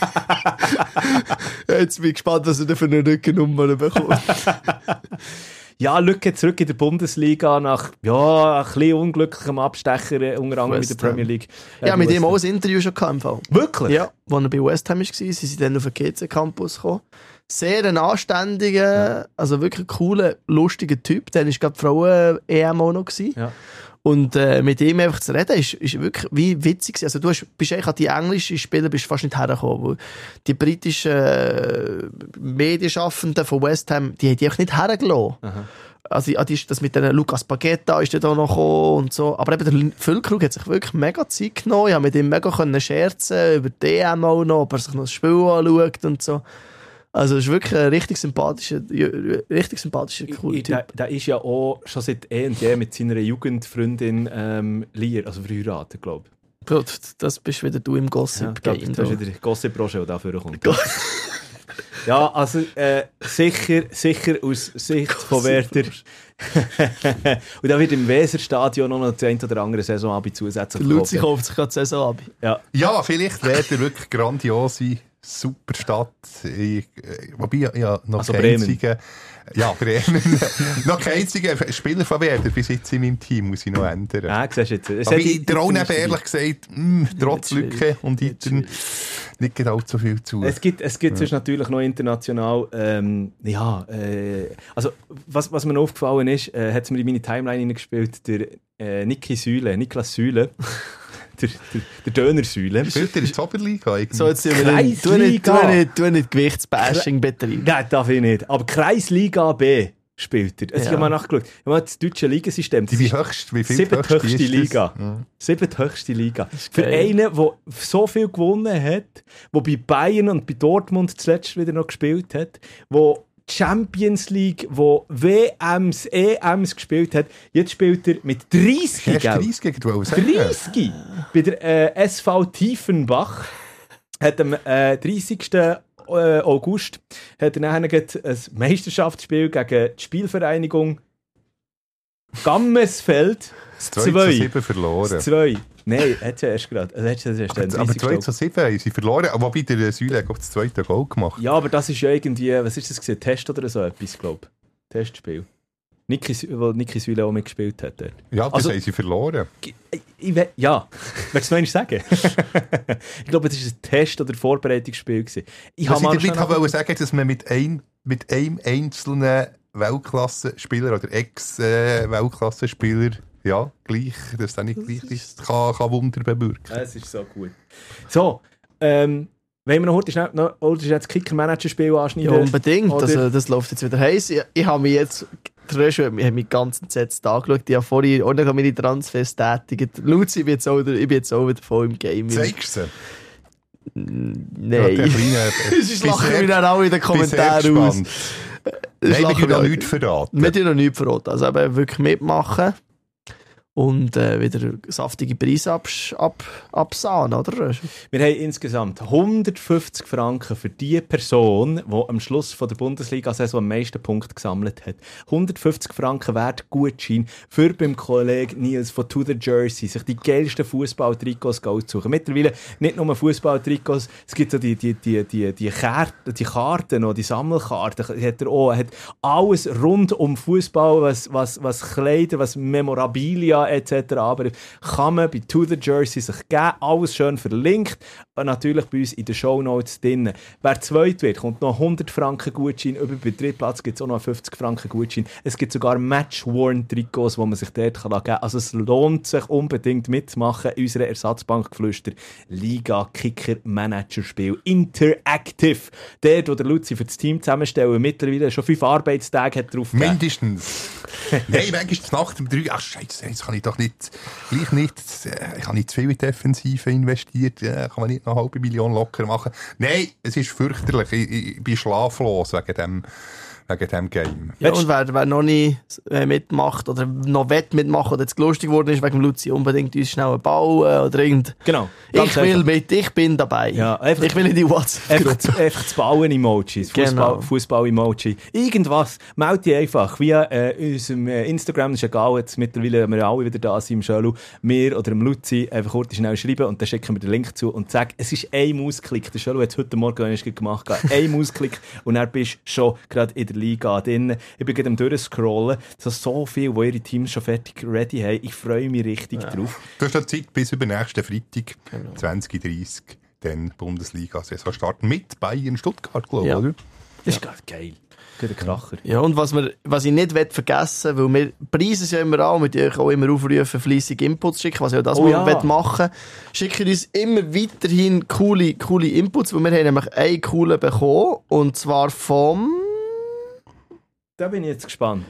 Jetzt bin ich gespannt, was er da für eine Rückennummer bekommt. Ja, Lücke zurück in der Bundesliga nach ja, ein bisschen unglücklichem Abstecher, äh, unter anderem in der Premier League. Äh, Ja, mit West ihm Ham. auch ein Interview schon gehabt im Fall. Wirklich? Ja, als er bei West Ham war, sind sie dann auf den G C-Campus gekommen. Sehr ein anständiger, also wirklich cooler, lustiger Typ. Dann war gerade die Frauen-E M auch noch gewesen. Ja. Und äh, mit ihm einfach zu reden, ist, ist wirklich wie witzig gewesen. Also du hast, bist eigentlich an die englischen Spieler bist fast nicht hergekommen. Weil die britischen äh, Medienschaffenden von West Ham, die haben die einfach nicht hergelassen. Aha. Also an die, das mit den Lucas Paqueta ist da noch gekommen und so. Aber eben der Füllkrug hat sich wirklich mega Zeit genommen. Ich konnte mit ihm mega können scherzen über die D M auch noch, ob er sich noch das Spiel anschaut und so. Also es ist wirklich ein richtig sympathischer, richtig sympathischer, cooler Ich- Typ. Der, der ist ja auch schon seit eh und je mit seiner Jugendfreundin ähm, Lier, also verheiratet, glaube ich. Bro, das bist wieder du im Ja, Gossip-Game. ich glaub, das ist wieder Gossip-Roger, der dafür kommt. Ja, also äh, sicher, sicher aus Sicht von Werder. Und da wird im Weserstadion noch das ein oder andere Saisonabend zusätzlich Der Luzi verkauft. kauft sich gerade die Saison ab. Ja. Ja, vielleicht wäre der wirklich grandiose Superstadt. Ich, äh, wobei, ja, ja, noch Also kein Bremen. einziger, ja, Bremen. noch kein einziger Spieler von Werder bis jetzt in meinem Team muss ich noch ändern. Ja, siehst du jetzt. Es Aber hat- ich traue es- eben ehrlich gesagt, mh, trotz Nicht Lücke und Itern, nicht gerade allzu viel zu. Es gibt, es gibt sonst natürlich noch international, ähm, ja, äh, also was, was mir noch aufgefallen ist, äh, hat es mir in meine Timeline hineingespielt, der äh, Niki Süle, Niklas Süle, der, der, der Döner-Süle. Spielt er in der Oberliga eigentlich? So, jetzt sind wir in, tu nicht, tu Kreisliga. nicht, tu nicht Gewichtsbashing betreiben. Nein, darf ich nicht. Aber Kreisliga B spielt er. Also Ja. Ich habe mal nachgeschaut. Ich habe mal das deutsche Ligasystem. Das Die wie ist höchst, wie viel siebthöchste höchste ist das? Liga. Ja. Siebthöchste Liga. Für geil. einen, der so viel gewonnen hat, der bei Bayern und bei Dortmund zuletzt wieder noch gespielt hat, der Champions League, wo W Ms, E Ms gespielt hat, jetzt spielt er mit dreißig, Hast du gell? dreißig gegen die sagen? dreißig Bei der äh, S V Tiefenbach hat am äh, dreißigsten August hat er nachher gleich ein Meisterschaftsspiel gegen die Spielvereinigung Gammesfeld zwei zu zwei. sieben verloren. zwei. Nein, hat sie erst gerade. Also hat sie erst Aber, den aber dreißigsten zwei zu sieben haben sie verloren. Aber wobei der Süle hat das zweite Goal gemacht. Ja, aber das ist ja irgendwie, was ist das gewesen? Test oder so etwas, glaube ich. Testspiel. Niki, Sü- wo Niki Süle auch mitgespielt hat dort. Ja, das Also- haben sie verloren. Ich, ich, we- ja, willst du noch einmal sagen? Ich glaube, das war ein Test- oder Vorbereitungsspiel gewesen. Ich Was ich mal damit schon habe nach- wollte sagen, dass man mit einem, mit einem einzelnen Weltklasse-Spieler oder Ex-Weltklasse-Spieler ja, gleich, dass das nicht gleich ist, kann, kann Wunder bewirken. Es ist so gut. So, ähm, wollen wir noch heute schnell noch, oder jetzt das Kicker-Manager-Spiel anschneiden? Ja, unbedingt. Oder- Also, das läuft jetzt wieder heiß. Ich, ich habe mich jetzt, der Röschel hat mich hat mich die ganzen Sets angeschaut. Ich habe vorhin auch noch meine Transfers tätigt. Luzi, ich bin jetzt auch, wieder- ich bin jetzt auch wieder voll im Game. Zeigst du sie? Nein. Ja, der kleine- Sonst lachen Bin wir dann auch in den bin sehr Kommentaren aus. gespannt. Sonst Nein, wir lachen können noch wir- nichts verraten. Wir tun noch nichts verraten. Also eben wirklich mitmachen und äh, wieder saftige Preise abs ab absahen, oder Röschel? Wir haben insgesamt hundertfünfzig Franken für die Person, die am Schluss von der Bundesliga-Saison am meisten Punkte gesammelt hat. hundertfünfzig Franken wert Gutschein für beim Kollegen Nils von To The Jersey, sich die geilsten Fußball-Trikots auszusuchen. Mittlerweile nicht nur Fußball-Trikots, es gibt so die, die, die, die, die, Karten, die Karten, noch, die Sammelkarten, hat er auch. Er hat alles rund um Fußball, was, was, was Kleider, was Memorabilia et cetera. Aber kann man bei To The Jersey sich geben, alles schön verlinkt. Und natürlich bei uns in den Shownotes drin. Wer zweit wird, kommt noch hundert Franken Gutschein. Über bei Drittplatz gibt es auch noch fünfzig Franken Gutschein. Es gibt sogar Match-Worn-Trikots, die man sich dort geben kann. Also es lohnt sich unbedingt mitzumachen in unserer Ersatzbankgeflüster Liga-Kicker-Manager-Spiel Interactive. Dort, wo der Luzi für das Team zusammenstellen mittlerweile schon fünf Arbeitstage hat drauf gegeben. Mindestens. Nein, manchmal ist es Nacht um drei. Ach Scheiße, jetzt kann ich doch nicht, gleich nicht, äh, ich habe nicht zu viel in Defensive investiert, äh, kann man nicht noch eine halbe Million locker machen. Nein, es ist fürchterlich. Ich, ich, ich bin schlaflos wegen dem, wegen dem Game. Ja, Willst- und wer, wer noch nicht äh, mitmacht oder noch wett mitmachen oder jetzt lustig geworden ist wegen dem Luzi, unbedingt uns schnell einen Ball äh, oder irgend... Genau. Ich will einfach. mit, ich bin dabei. Ja, einfach- ich will in die Einfach, WhatsApp-Gruppe. das- einfach das Bauen-Emojis, Genau. Fußball-Emoji. Irgendwas, meld dich einfach via äh, unserem äh, Instagram, das ist egal, jetzt mittlerweile wir alle wieder da sind, im Schölu, mir oder dem Luzi, einfach kurz schnell schreiben und dann schicken wir den Link zu und sagen, es ist ein Mausklick, der Schölu hat es heute Morgen gemacht, ein Mausklick und dann bist du schon gerade in der Liga drin. Ich bin gerade am durchscrollen. Es sind so viele, die ihre Teams schon fertig ready haben. Ich freue mich richtig ja. drauf. Du hast noch Zeit bis über nächsten Freitag, genau. zwanzig dreißig, dann Bundesliga-Saison starten mit Bayern Stuttgart, glaube ich, ja. oder? Das ist ganz geil. Guter Kracher. Ja, und was, wir, was ich nicht vergessen will, weil wir preisen es ja immer an, mit euch auch immer aufrufen, fleissig Inputs zu schicken, was ja das oh, ja. wir machen wollen. Schicken uns immer weiterhin coole, coole Inputs, weil wir haben nämlich einen coolen bekommen, und zwar vom... Da bin ich jetzt gespannt.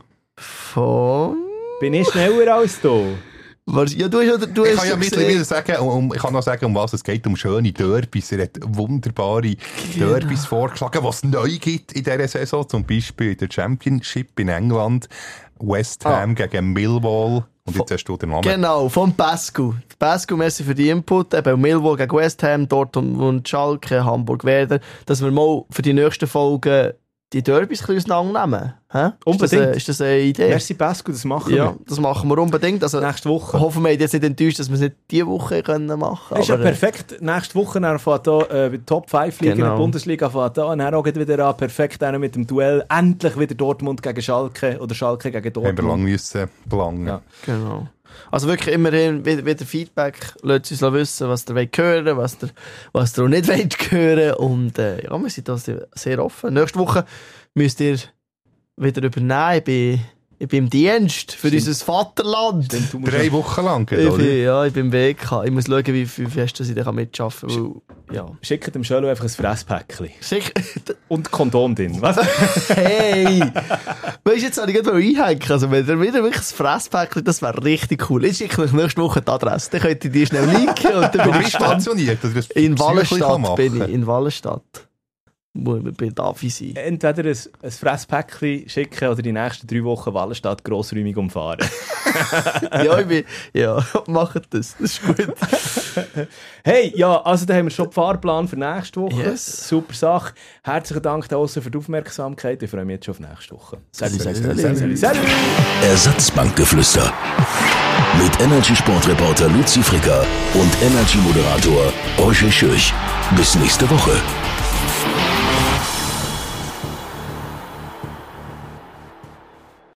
Vom... Bin ich schneller als du? Ja, du hast, du ich hast kann ja mittlerweile sagen, um, ich kann noch sagen, um was es geht, um schöne Derbys. Er hat wunderbare genau. Derbys vorgeschlagen, was es neu gibt in dieser Saison. Zum Beispiel in der Championship in England. West Ham ah. gegen Millwall. Und jetzt hast du den Namen. Genau, von Pascu. Pascu, merci für die Input. Eben Millwall gegen West Ham, Dortmund und Schalke, Hamburg Werder. Dass wir mal für die nächsten Folgen die Derbys auseinandernehmen. Hä? Unbedingt. Ist das, ist das eine Idee? Merci Pascu, das machen wir. Ja, das machen wir unbedingt. Also, nächste Woche. Hoffen wir jetzt nicht enttäuscht, dass wir es nicht diese Woche können machen können. Das ist ja perfekt. Nächste Woche dann fährt da äh, Top fünf Liga genau. in der Bundesliga fährt da. Und dann auch wieder an. Perfekt dann mit dem Duell. Endlich wieder Dortmund gegen Schalke oder Schalke gegen Dortmund. Haben wir lange müssen planen. Ja. Genau. Also wirklich immerhin wieder Feedback. Lasst uns wissen, was ihr hören wollt, was ihr, was ihr auch nicht wollt hören. Und äh, ja, wir sind da sehr, sehr offen. Nächste Woche müsst ihr wieder übernehmen. Ich bin, ich bin im Dienst für Stimmt. unser Vaterland. Stimmt, Drei Wochen lang, ich bin, ja, ich bin im W K. Ich muss schauen, wie, wie fest ich da mitarbeiten kann. Ja. Schickt dem Schölo einfach ein Fresspäckchen. Schick... Und Kondom drin. Was? Hey! Weißt du, jetzt habe ich gerade mal einhängen. Also, wenn ihr wieder wirklich ein Fresspäckchen, das wäre richtig cool. Ich schicke euch nächste Woche die Adresse. Dann könnt ihr die schnell liken. Und dann bin ich stationiert. In Wallenstadt bin ich. In Wallenstadt. Muss man bei Davi sein. Entweder ein, ein Fresspäckchen schicken oder die nächsten drei Wochen Wallenstadt grossräumig umfahren. ja, ich bin, ja, macht das. Das ist gut. Hey, ja, also da haben wir schon den Fahrplan für nächste Woche. Yes. Super Sache. Herzlichen Dank da für die Aufmerksamkeit. Ich freue mich jetzt schon auf nächste Woche. Salut, salut, salut, salut, salut. salut. Ersatzbankgeflüster. Mit Energy-Sportreporter Luzi Fricker und Energy-Moderator Roger Schürch. Bis nächste Woche.